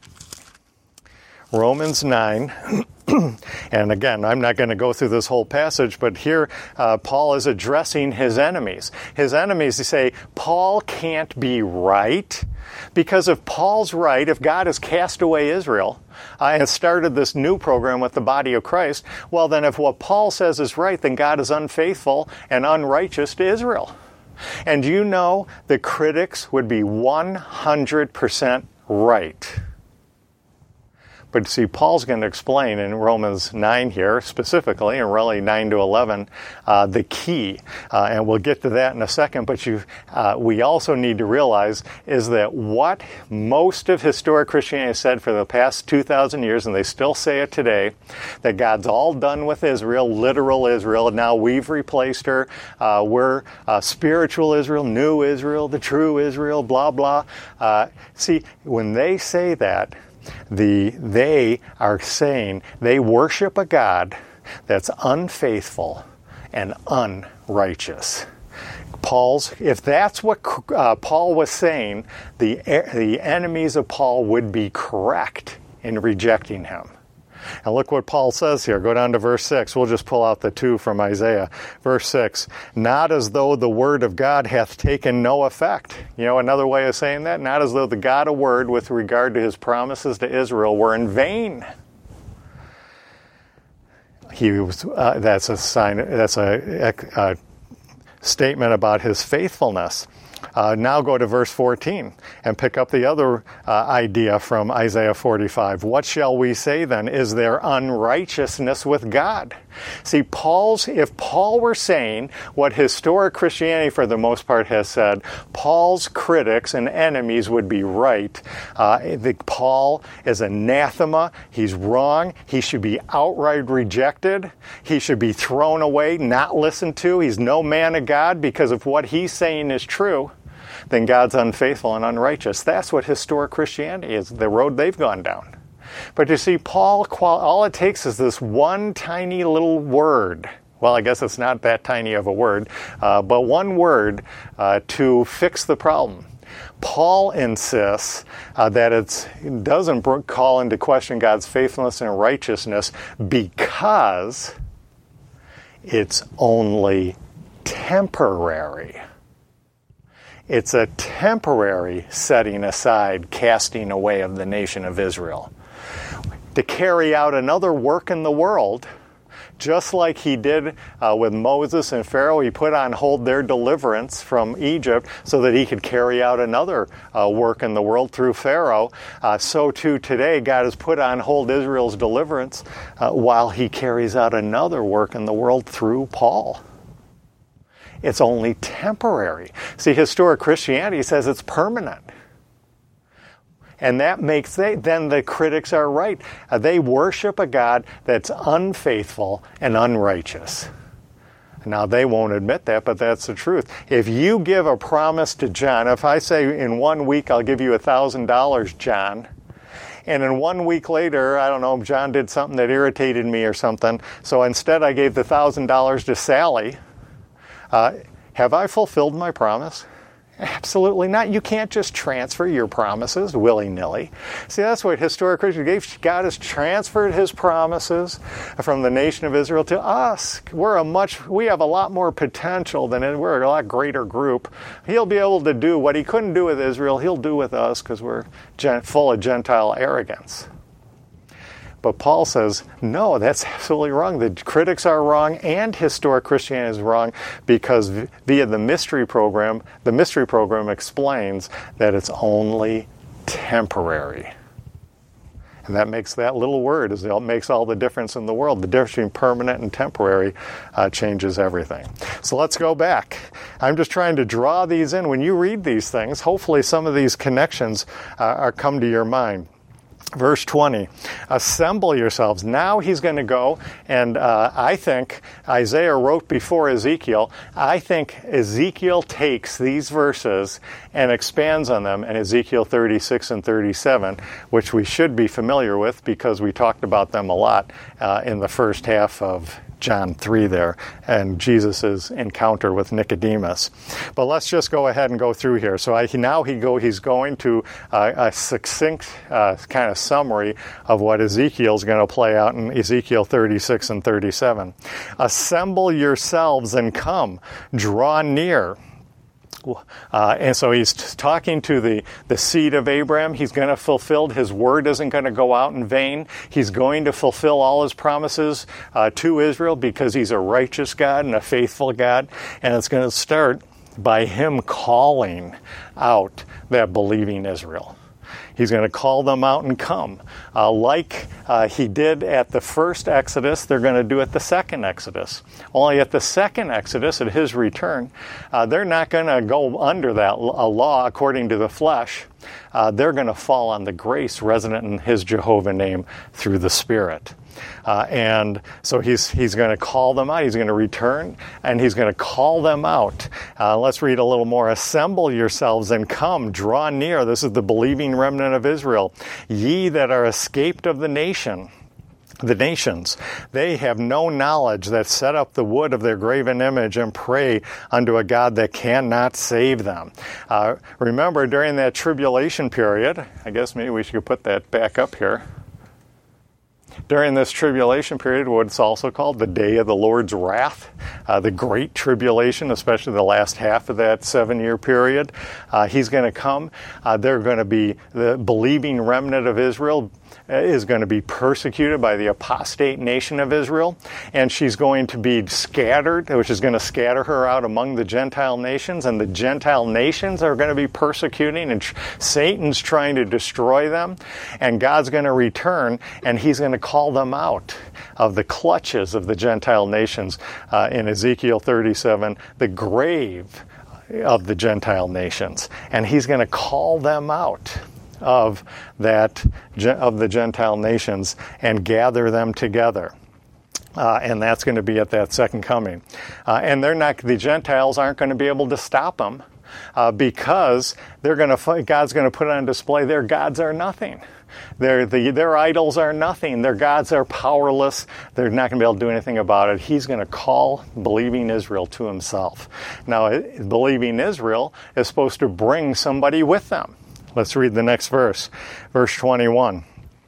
Romans nine. And again, I'm not going to go through this whole passage, but here uh, Paul is addressing his enemies. His enemies, they say, Paul can't be right, because if Paul's right, if God has cast away Israel, uh, and started this new program with the body of Christ, well then if what Paul says is right, then God is unfaithful and unrighteous to Israel. And you know the critics would be one hundred percent right. But see, Paul's going to explain in Romans nine here, specifically, and really nine to eleven, uh, the key. Uh, and we'll get to that in a second. But you, uh, we also need to realize is that what most of historic Christianity has said for the past two thousand years, and they still say it today, that God's all done with Israel, literal Israel, and now we've replaced her. Uh, we're uh, spiritual Israel, new Israel, the true Israel, blah, blah. Uh, see, when they say that, The they are saying they worship a God that's unfaithful and unrighteous. Paul's, if that's what uh, Paul was saying, the the enemies of Paul would be correct in rejecting him. And look what Paul says here. Go down to verse six. We'll just pull out the two from Isaiah. Verse six, not as though the word of God hath taken no effect. You know, another way of saying that, not as though the God of word with regard to his promises to Israel were in vain. He was, uh, that's a sign, that's a, a, a statement about his faithfulness. Uh, now go to verse fourteen and pick up the other uh, idea from Isaiah forty-five. What shall we say then? Is there unrighteousness with God? See, Paul's, if Paul were saying what historic Christianity for the most part has said, Paul's critics and enemies would be right. Uh, the, Paul is anathema. He's wrong. He should be outright rejected. He should be thrown away, not listened to. He's no man of God because if what he's saying is true, then God's unfaithful and unrighteous. That's what historic Christianity is, the road they've gone down. But you see, Paul, all it takes is this one tiny little word. Well, I guess it's not that tiny of a word, uh, but one word uh, to fix the problem. Paul insists uh, that it's, it doesn't call into question God's faithfulness and righteousness because it's only temporary. It's a temporary setting aside, casting away of the nation of Israel. To carry out another work in the world, just like he did uh, with Moses and Pharaoh, he put on hold their deliverance from Egypt so that he could carry out another uh, work in the world through Pharaoh. Uh, so too today, God has put on hold Israel's deliverance uh, while he carries out another work in the world through Paul. It's only temporary. See, historic Christianity says it's permanent. And that makes, they, then the critics are right. Uh, they worship a God that's unfaithful and unrighteous. Now, they won't admit that, but that's the truth. If you give a promise to John, if I say in one week I'll give you one thousand dollars, John, and in one week later, I don't know, John did something that irritated me or something, so instead I gave the one thousand dollars to Sally, uh, have I fulfilled my promise? Absolutely not. You can't just transfer your promises willy-nilly. See, that's what historic Christianity, God has transferred his promises from the nation of Israel to us. We're a much, we have a lot more potential than it. We're a lot greater group. He'll be able to do what he couldn't do with Israel, he'll do with us because we're full of Gentile arrogance. But Paul says, no, that's absolutely wrong. The critics are wrong and historic Christianity is wrong, because via the mystery program, the mystery program explains that it's only temporary. And that makes that little word, is it makes all the difference in the world. The difference between permanent and temporary uh, changes everything. So let's go back. I'm just trying to draw these in. When you read these things, hopefully some of these connections uh, are come to your mind. Verse twenty, assemble yourselves. Now he's going to go, and uh, I think Isaiah wrote before Ezekiel. I think Ezekiel takes these verses and expands on them in Ezekiel thirty-six and thirty-seven, which we should be familiar with because we talked about them a lot uh, in the first half of John three there, and Jesus' encounter with Nicodemus. But let's just go ahead and go through here. So I, now he go, he's going to uh, a succinct uh, kind of summary of what Ezekiel's going to play out in Ezekiel thirty-six and thirty-seven. Assemble yourselves and come, draw near. Uh, and so he's talking to the, the seed of Abraham. He's going to fulfill, his word isn't going to go out in vain. He's going to fulfill all his promises uh, to Israel because he's a righteous God and a faithful God. And it's going to start by him calling out that believing Israel. He's going to call them out and come. Uh, like uh, he did at the first Exodus, they're going to do at the second Exodus. Only at the second Exodus, at his return, uh, they're not going to go under that a law according to the flesh. Uh, they're going to fall on the grace resident in his Jehovah name through the Spirit. Uh, and so he's he's going to call them out. He's going to return, and he's going to call them out. Uh, let's read a little more. Assemble yourselves and come, draw near. This is the believing remnant of Israel. Ye that are escaped of the nation. The nations, they have no knowledge that set up the wood of their graven image and pray unto a God that cannot save them. Uh, remember, during that tribulation period, I guess maybe we should put that back up here. During this tribulation period, what's also called the day of the Lord's wrath, uh, the great tribulation, especially the last half of that seven-year period, uh, he's going to come. Uh, they're going to be, the believing remnant of Israel is going to be persecuted by the apostate nation of Israel, and she's going to be scattered, which is going to scatter her out among the Gentile nations, and the Gentile nations are going to be persecuting, and Satan's trying to destroy them, and God's going to return, and he's going to call them out of the clutches of the Gentile nations. Uh, in Ezekiel thirty-seven, the grave of the Gentile nations, and he's going to call them out of that of the Gentile nations and gather them together. Uh, and that's going to be at that second coming. Uh, and they're not, the Gentiles aren't going to be able to stop them uh, because they're going to, God's going to put on display their gods are nothing. Their, the, their idols are nothing. Their gods are powerless. They're not going to be able to do anything about it. He's going to call believing Israel to himself. Now, believing Israel is supposed to bring somebody with them. Let's read the next verse. Verse twenty-one.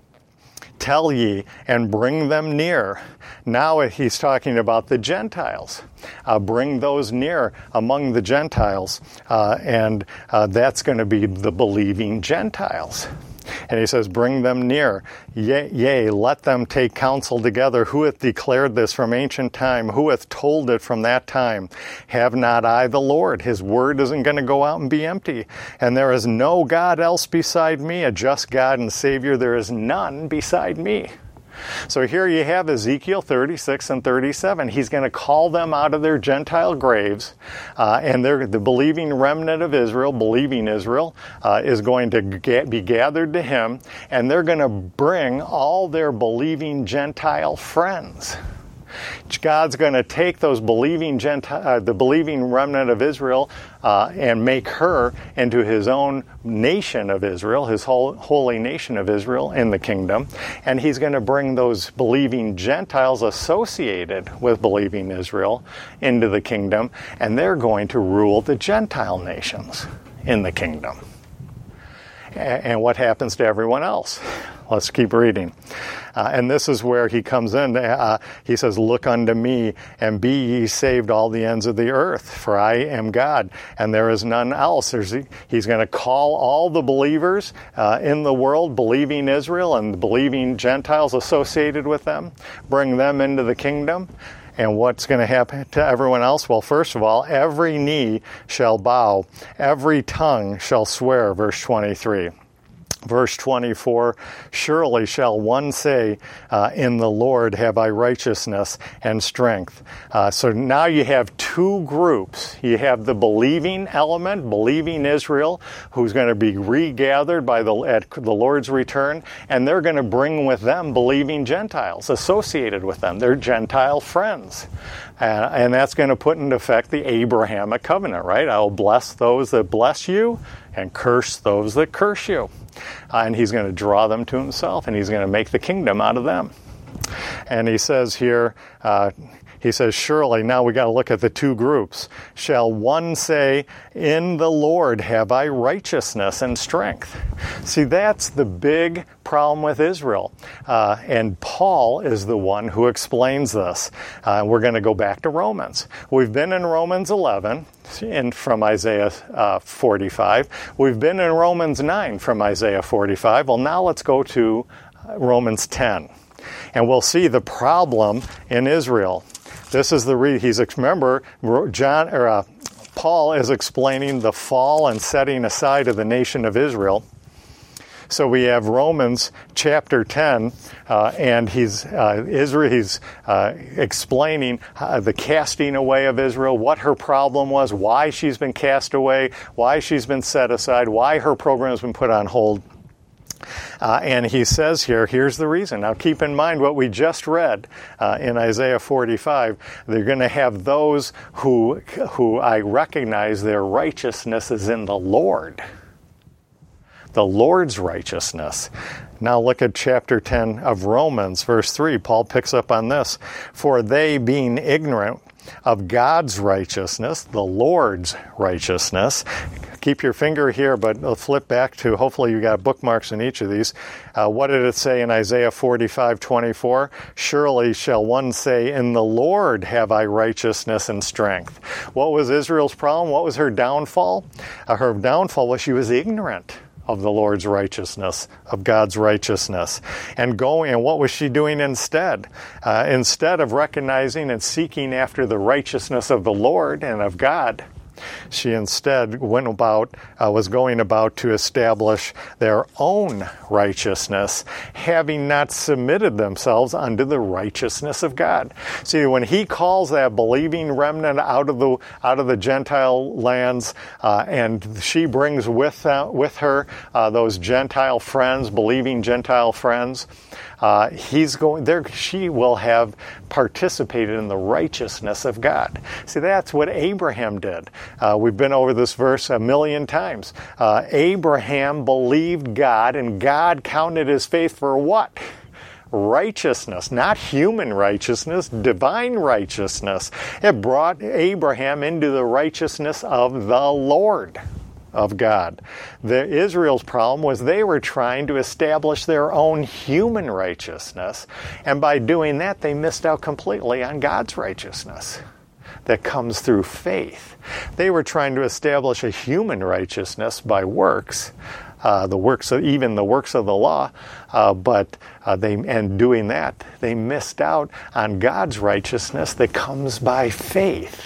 Tell ye and bring them near. Now he's talking about the Gentiles. Uh, bring those near among the Gentiles. Uh, and uh, that's going to be the believing Gentiles. And he says, bring them near. Yea, yea, let them take counsel together. Who hath declared this from ancient time? Who hath told it from that time? Have not I the Lord? His word isn't going to go out and be empty. And there is no God else beside me, a just God and Savior. There is none beside me. So here you have Ezekiel thirty-six and thirty-seven. He's going to call them out of their Gentile graves, uh, and they're, the believing remnant of Israel, believing Israel, uh, is going to get, be gathered to him, and they're going to bring all their believing Gentile friends. God's going to take those believing Gentile, uh, the believing remnant of Israel, uh, and make her into his own nation of Israel, his whole, holy nation of Israel in the kingdom. And he's going to bring those believing Gentiles associated with believing Israel into the kingdom, and they're going to rule the Gentile nations in the kingdom. And what happens to everyone else? Let's keep reading. Uh, and this is where he comes in. Uh, he says, look unto me, and be ye saved all the ends of the earth, for I am God, and there is none else. There's, he's going to call all the believers uh, in the world, believing Israel and believing Gentiles associated with them, bring them into the kingdom. And what's going to happen to everyone else? Well, first of all, every knee shall bow, every tongue shall swear, verse twenty-three. Verse twenty-four, surely shall one say, uh, in the Lord have I righteousness and strength. Uh, so now you have two groups. You have the believing element, believing Israel, who's going to be regathered by the, at the Lord's return, and they're going to bring with them believing Gentiles associated with them. They're Gentile friends. Uh, and that's going to put into effect the Abrahamic covenant, right? I will bless those that bless you and curse those that curse you. Uh, and he's going to draw them to himself, and he's going to make the kingdom out of them. And he says here, uh, he says, surely, now we got to look at the two groups. Shall one say, in the Lord have I righteousness and strength? See, that's the big problem with Israel. Uh, and Paul is the one who explains this. Uh, we're going to go back to Romans. We've been in Romans eleven in, from Isaiah uh, forty-five. We've been in Romans nine from Isaiah forty-five. Well, now let's go to Romans ten. And we'll see the problem in Israel. This is the re- he's remember John or uh, Paul is explaining the fall and setting aside of the nation of Israel. So we have Romans chapter ten, uh, and he's uh, Israel. He's uh, explaining uh, the casting away of Israel, what her problem was, why she's been cast away, why she's been set aside, why her program has been put on hold. Uh, and he says here, here's the reason. Now keep in mind what we just read uh, in Isaiah forty-five. They're going to have those who, who I recognize their righteousness is in the Lord. The Lord's righteousness. Now look at chapter ten of Romans, verse three. Paul picks up on this. For they, being ignorant of God's righteousness, the Lord's righteousness. Keep your finger here, but I'll flip back to, hopefully you got bookmarks in each of these. Uh, what did it say in Isaiah forty-five twenty-four? Surely shall one say, in the Lord have I righteousness and strength. What was Israel's problem? What was her downfall? Uh, her downfall was she was ignorant of the Lord's righteousness, of God's righteousness. And going, and what was she doing instead? Uh, instead of recognizing and seeking after the righteousness of the Lord and of God, she instead went about, uh, was going about to establish their own righteousness, having not submitted themselves unto the righteousness of God. See, when he calls that believing remnant out of the out of the Gentile lands, uh, and she brings with uh, with her uh, those Gentile friends, believing Gentile friends, uh, he's going there. She will have participated in the righteousness of God. See, that's what Abraham did. Uh, we've been over this verse a million times. Uh, Abraham believed God, and God counted his faith for what? Righteousness, not human righteousness, divine righteousness. It brought Abraham into the righteousness of the Lord, of God. The Israel's problem was they were trying to establish their own human righteousness, and by doing that, they missed out completely on God's righteousness that comes through faith. They were trying to establish a human righteousness by works, uh, the works of, even the works of the law, uh, but uh, they and doing that, they missed out on God's righteousness that comes by faith.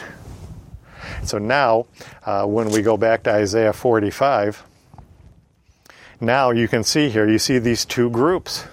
So now, uh, when we go back to Isaiah forty-five, now you can see here, you see these two groups.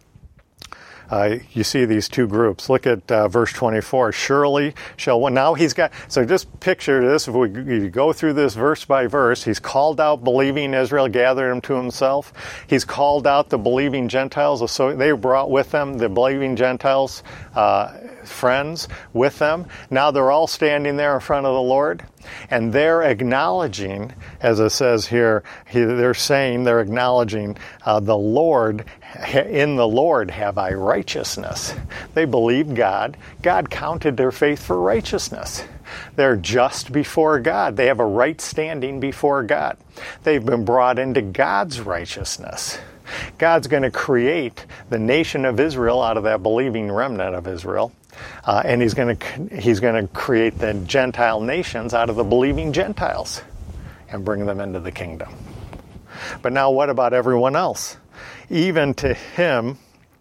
Uh, you see these two groups. Look at uh, verse twenty-four. Surely shall one. Now he's got, so just picture this. If we you go through this verse by verse, he's called out believing Israel, gathered them to himself. He's called out the believing Gentiles. So they brought with them the believing Gentiles, uh, friends with them. Now they're all standing there in front of the Lord. And they're acknowledging, as it says here, they're saying, they're acknowledging uh, the Lord, in the Lord have I righteousness. They believed God. God counted their faith for righteousness. They're just before God. They have a right standing before God. They've been brought into God's righteousness. God's going to create the nation of Israel out of that believing remnant of Israel. Uh, and he's going to he's going to create the Gentile nations out of the believing Gentiles and bring them into the kingdom. But now what about everyone else? Even to him,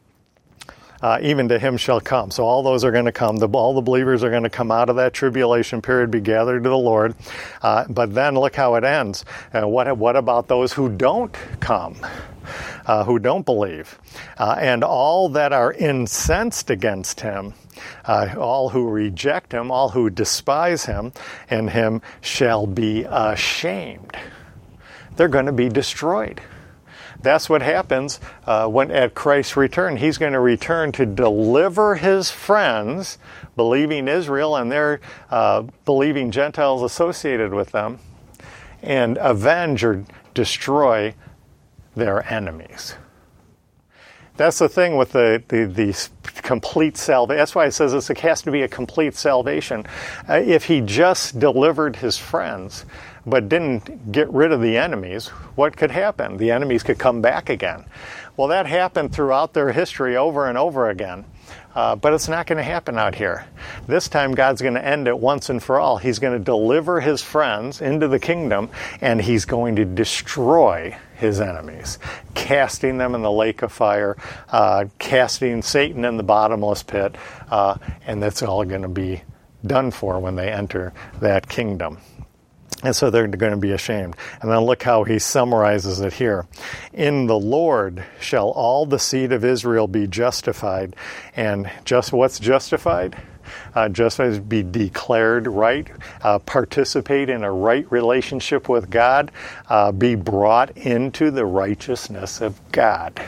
uh, even to him shall come. So all those are going to come. The, all the believers are going to come out of that tribulation period, be gathered to the Lord. Uh, but then look how it ends. Uh, what, what about those who don't come? Uh, who don't believe? Uh, and all that are incensed against him, uh, all who reject him, all who despise him, and him shall be ashamed. They're going to be destroyed. That's what happens uh, when at Christ's return. He's going to return to deliver his friends, believing Israel and their uh, believing Gentiles associated with them, and avenge or destroy their enemies. That's the thing with the, the, the complete salvation. That's why it says this, it has to be a complete salvation. Uh, if he just delivered his friends, but didn't get rid of the enemies, what could happen? The enemies could come back again. Well, that happened throughout their history over and over again. Uh, but it's not going to happen out here. This time God's going to end it once and for all. He's going to deliver his friends into the kingdom, and he's going to destroy his enemies, casting them in the lake of fire, uh, casting Satan in the bottomless pit, uh, and that's all going to be done for when they enter that kingdom. And so they're going to be ashamed. And then look how he summarizes it here. In the Lord shall all the seed of Israel be justified. And just what's justified? Uh, justified, be declared right, uh, participate in a right relationship with God, uh, be brought into the righteousness of God.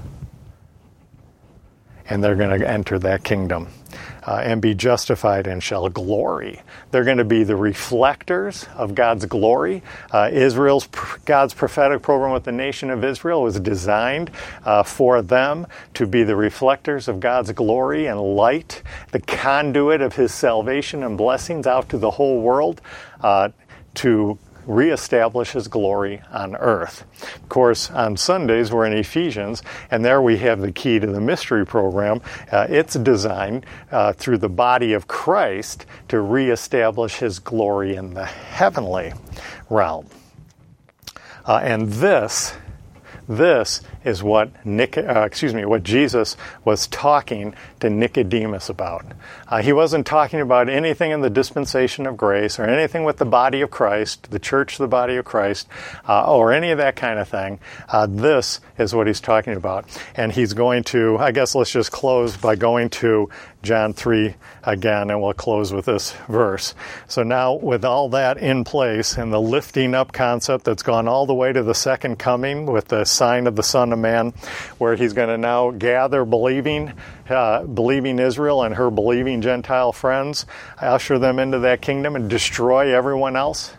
And they're going to enter that kingdom. Uh, and be justified and shall glory. They're going to be the reflectors of God's glory. Uh, Israel's God's prophetic program with the nation of Israel was designed uh, for them to be the reflectors of God's glory and light, the conduit of his salvation and blessings out to the whole world, uh, to reestablish his glory on earth. Of course, on Sundays we're in Ephesians, and there we have the key to the mystery program. Uh, it's designed uh, through the body of Christ to reestablish his glory in the heavenly realm. Uh, and this, this is what Nic- uh, excuse me, what Jesus was talking to Nicodemus about. Uh, he wasn't talking about anything in the dispensation of grace or anything with the body of Christ, the church, the body of Christ, uh, or any of that kind of thing. Uh, this is what he's talking about. And he's going to, I guess let's just close by going to John three again, and we'll close with this verse. So now with all that in place and the lifting up concept that's gone all the way to the second coming with the sign of the Son of Man, where he's going to now gather believing, uh, believing Israel and her believing Gentile friends, usher them into that kingdom and destroy everyone else.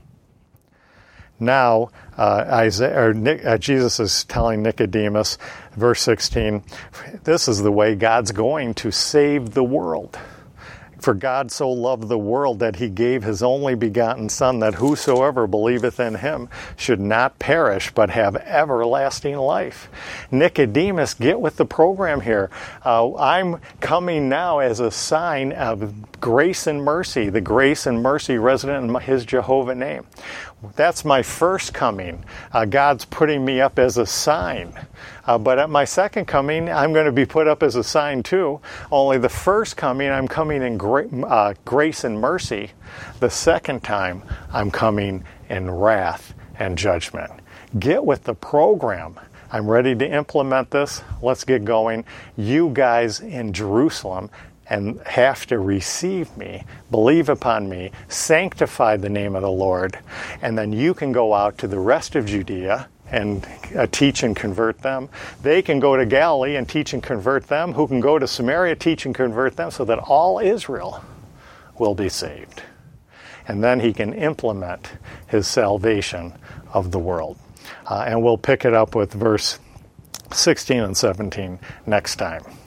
Now, uh, Isaiah, or Nick, uh, Jesus is telling Nicodemus, verse sixteen, this is the way God's going to save the world. For God so loved the world that he gave his only begotten Son, that whosoever believeth in him should not perish, but have everlasting life. Nicodemus, get with the program here. Uh, I'm coming now as a sign of grace and mercy, the grace and mercy resident in his Jehovah name. That's my first coming. Uh, God's putting me up as a sign. Uh, but at my second coming, I'm going to be put up as a sign too. Only the first coming, I'm coming in gra- uh, grace and mercy. The second time, I'm coming in wrath and judgment. Get with the program. I'm ready to implement this. Let's get going. You guys in Jerusalem and have to receive me, believe upon me, sanctify the name of the Lord, and then you can go out to the rest of Judea and uh, teach and convert them. They can go to Galilee and teach and convert them, who can go to Samaria, teach and convert them, so that all Israel will be saved. And then he can implement his salvation of the world. Uh, and we'll pick it up with verse sixteen and seventeen next time.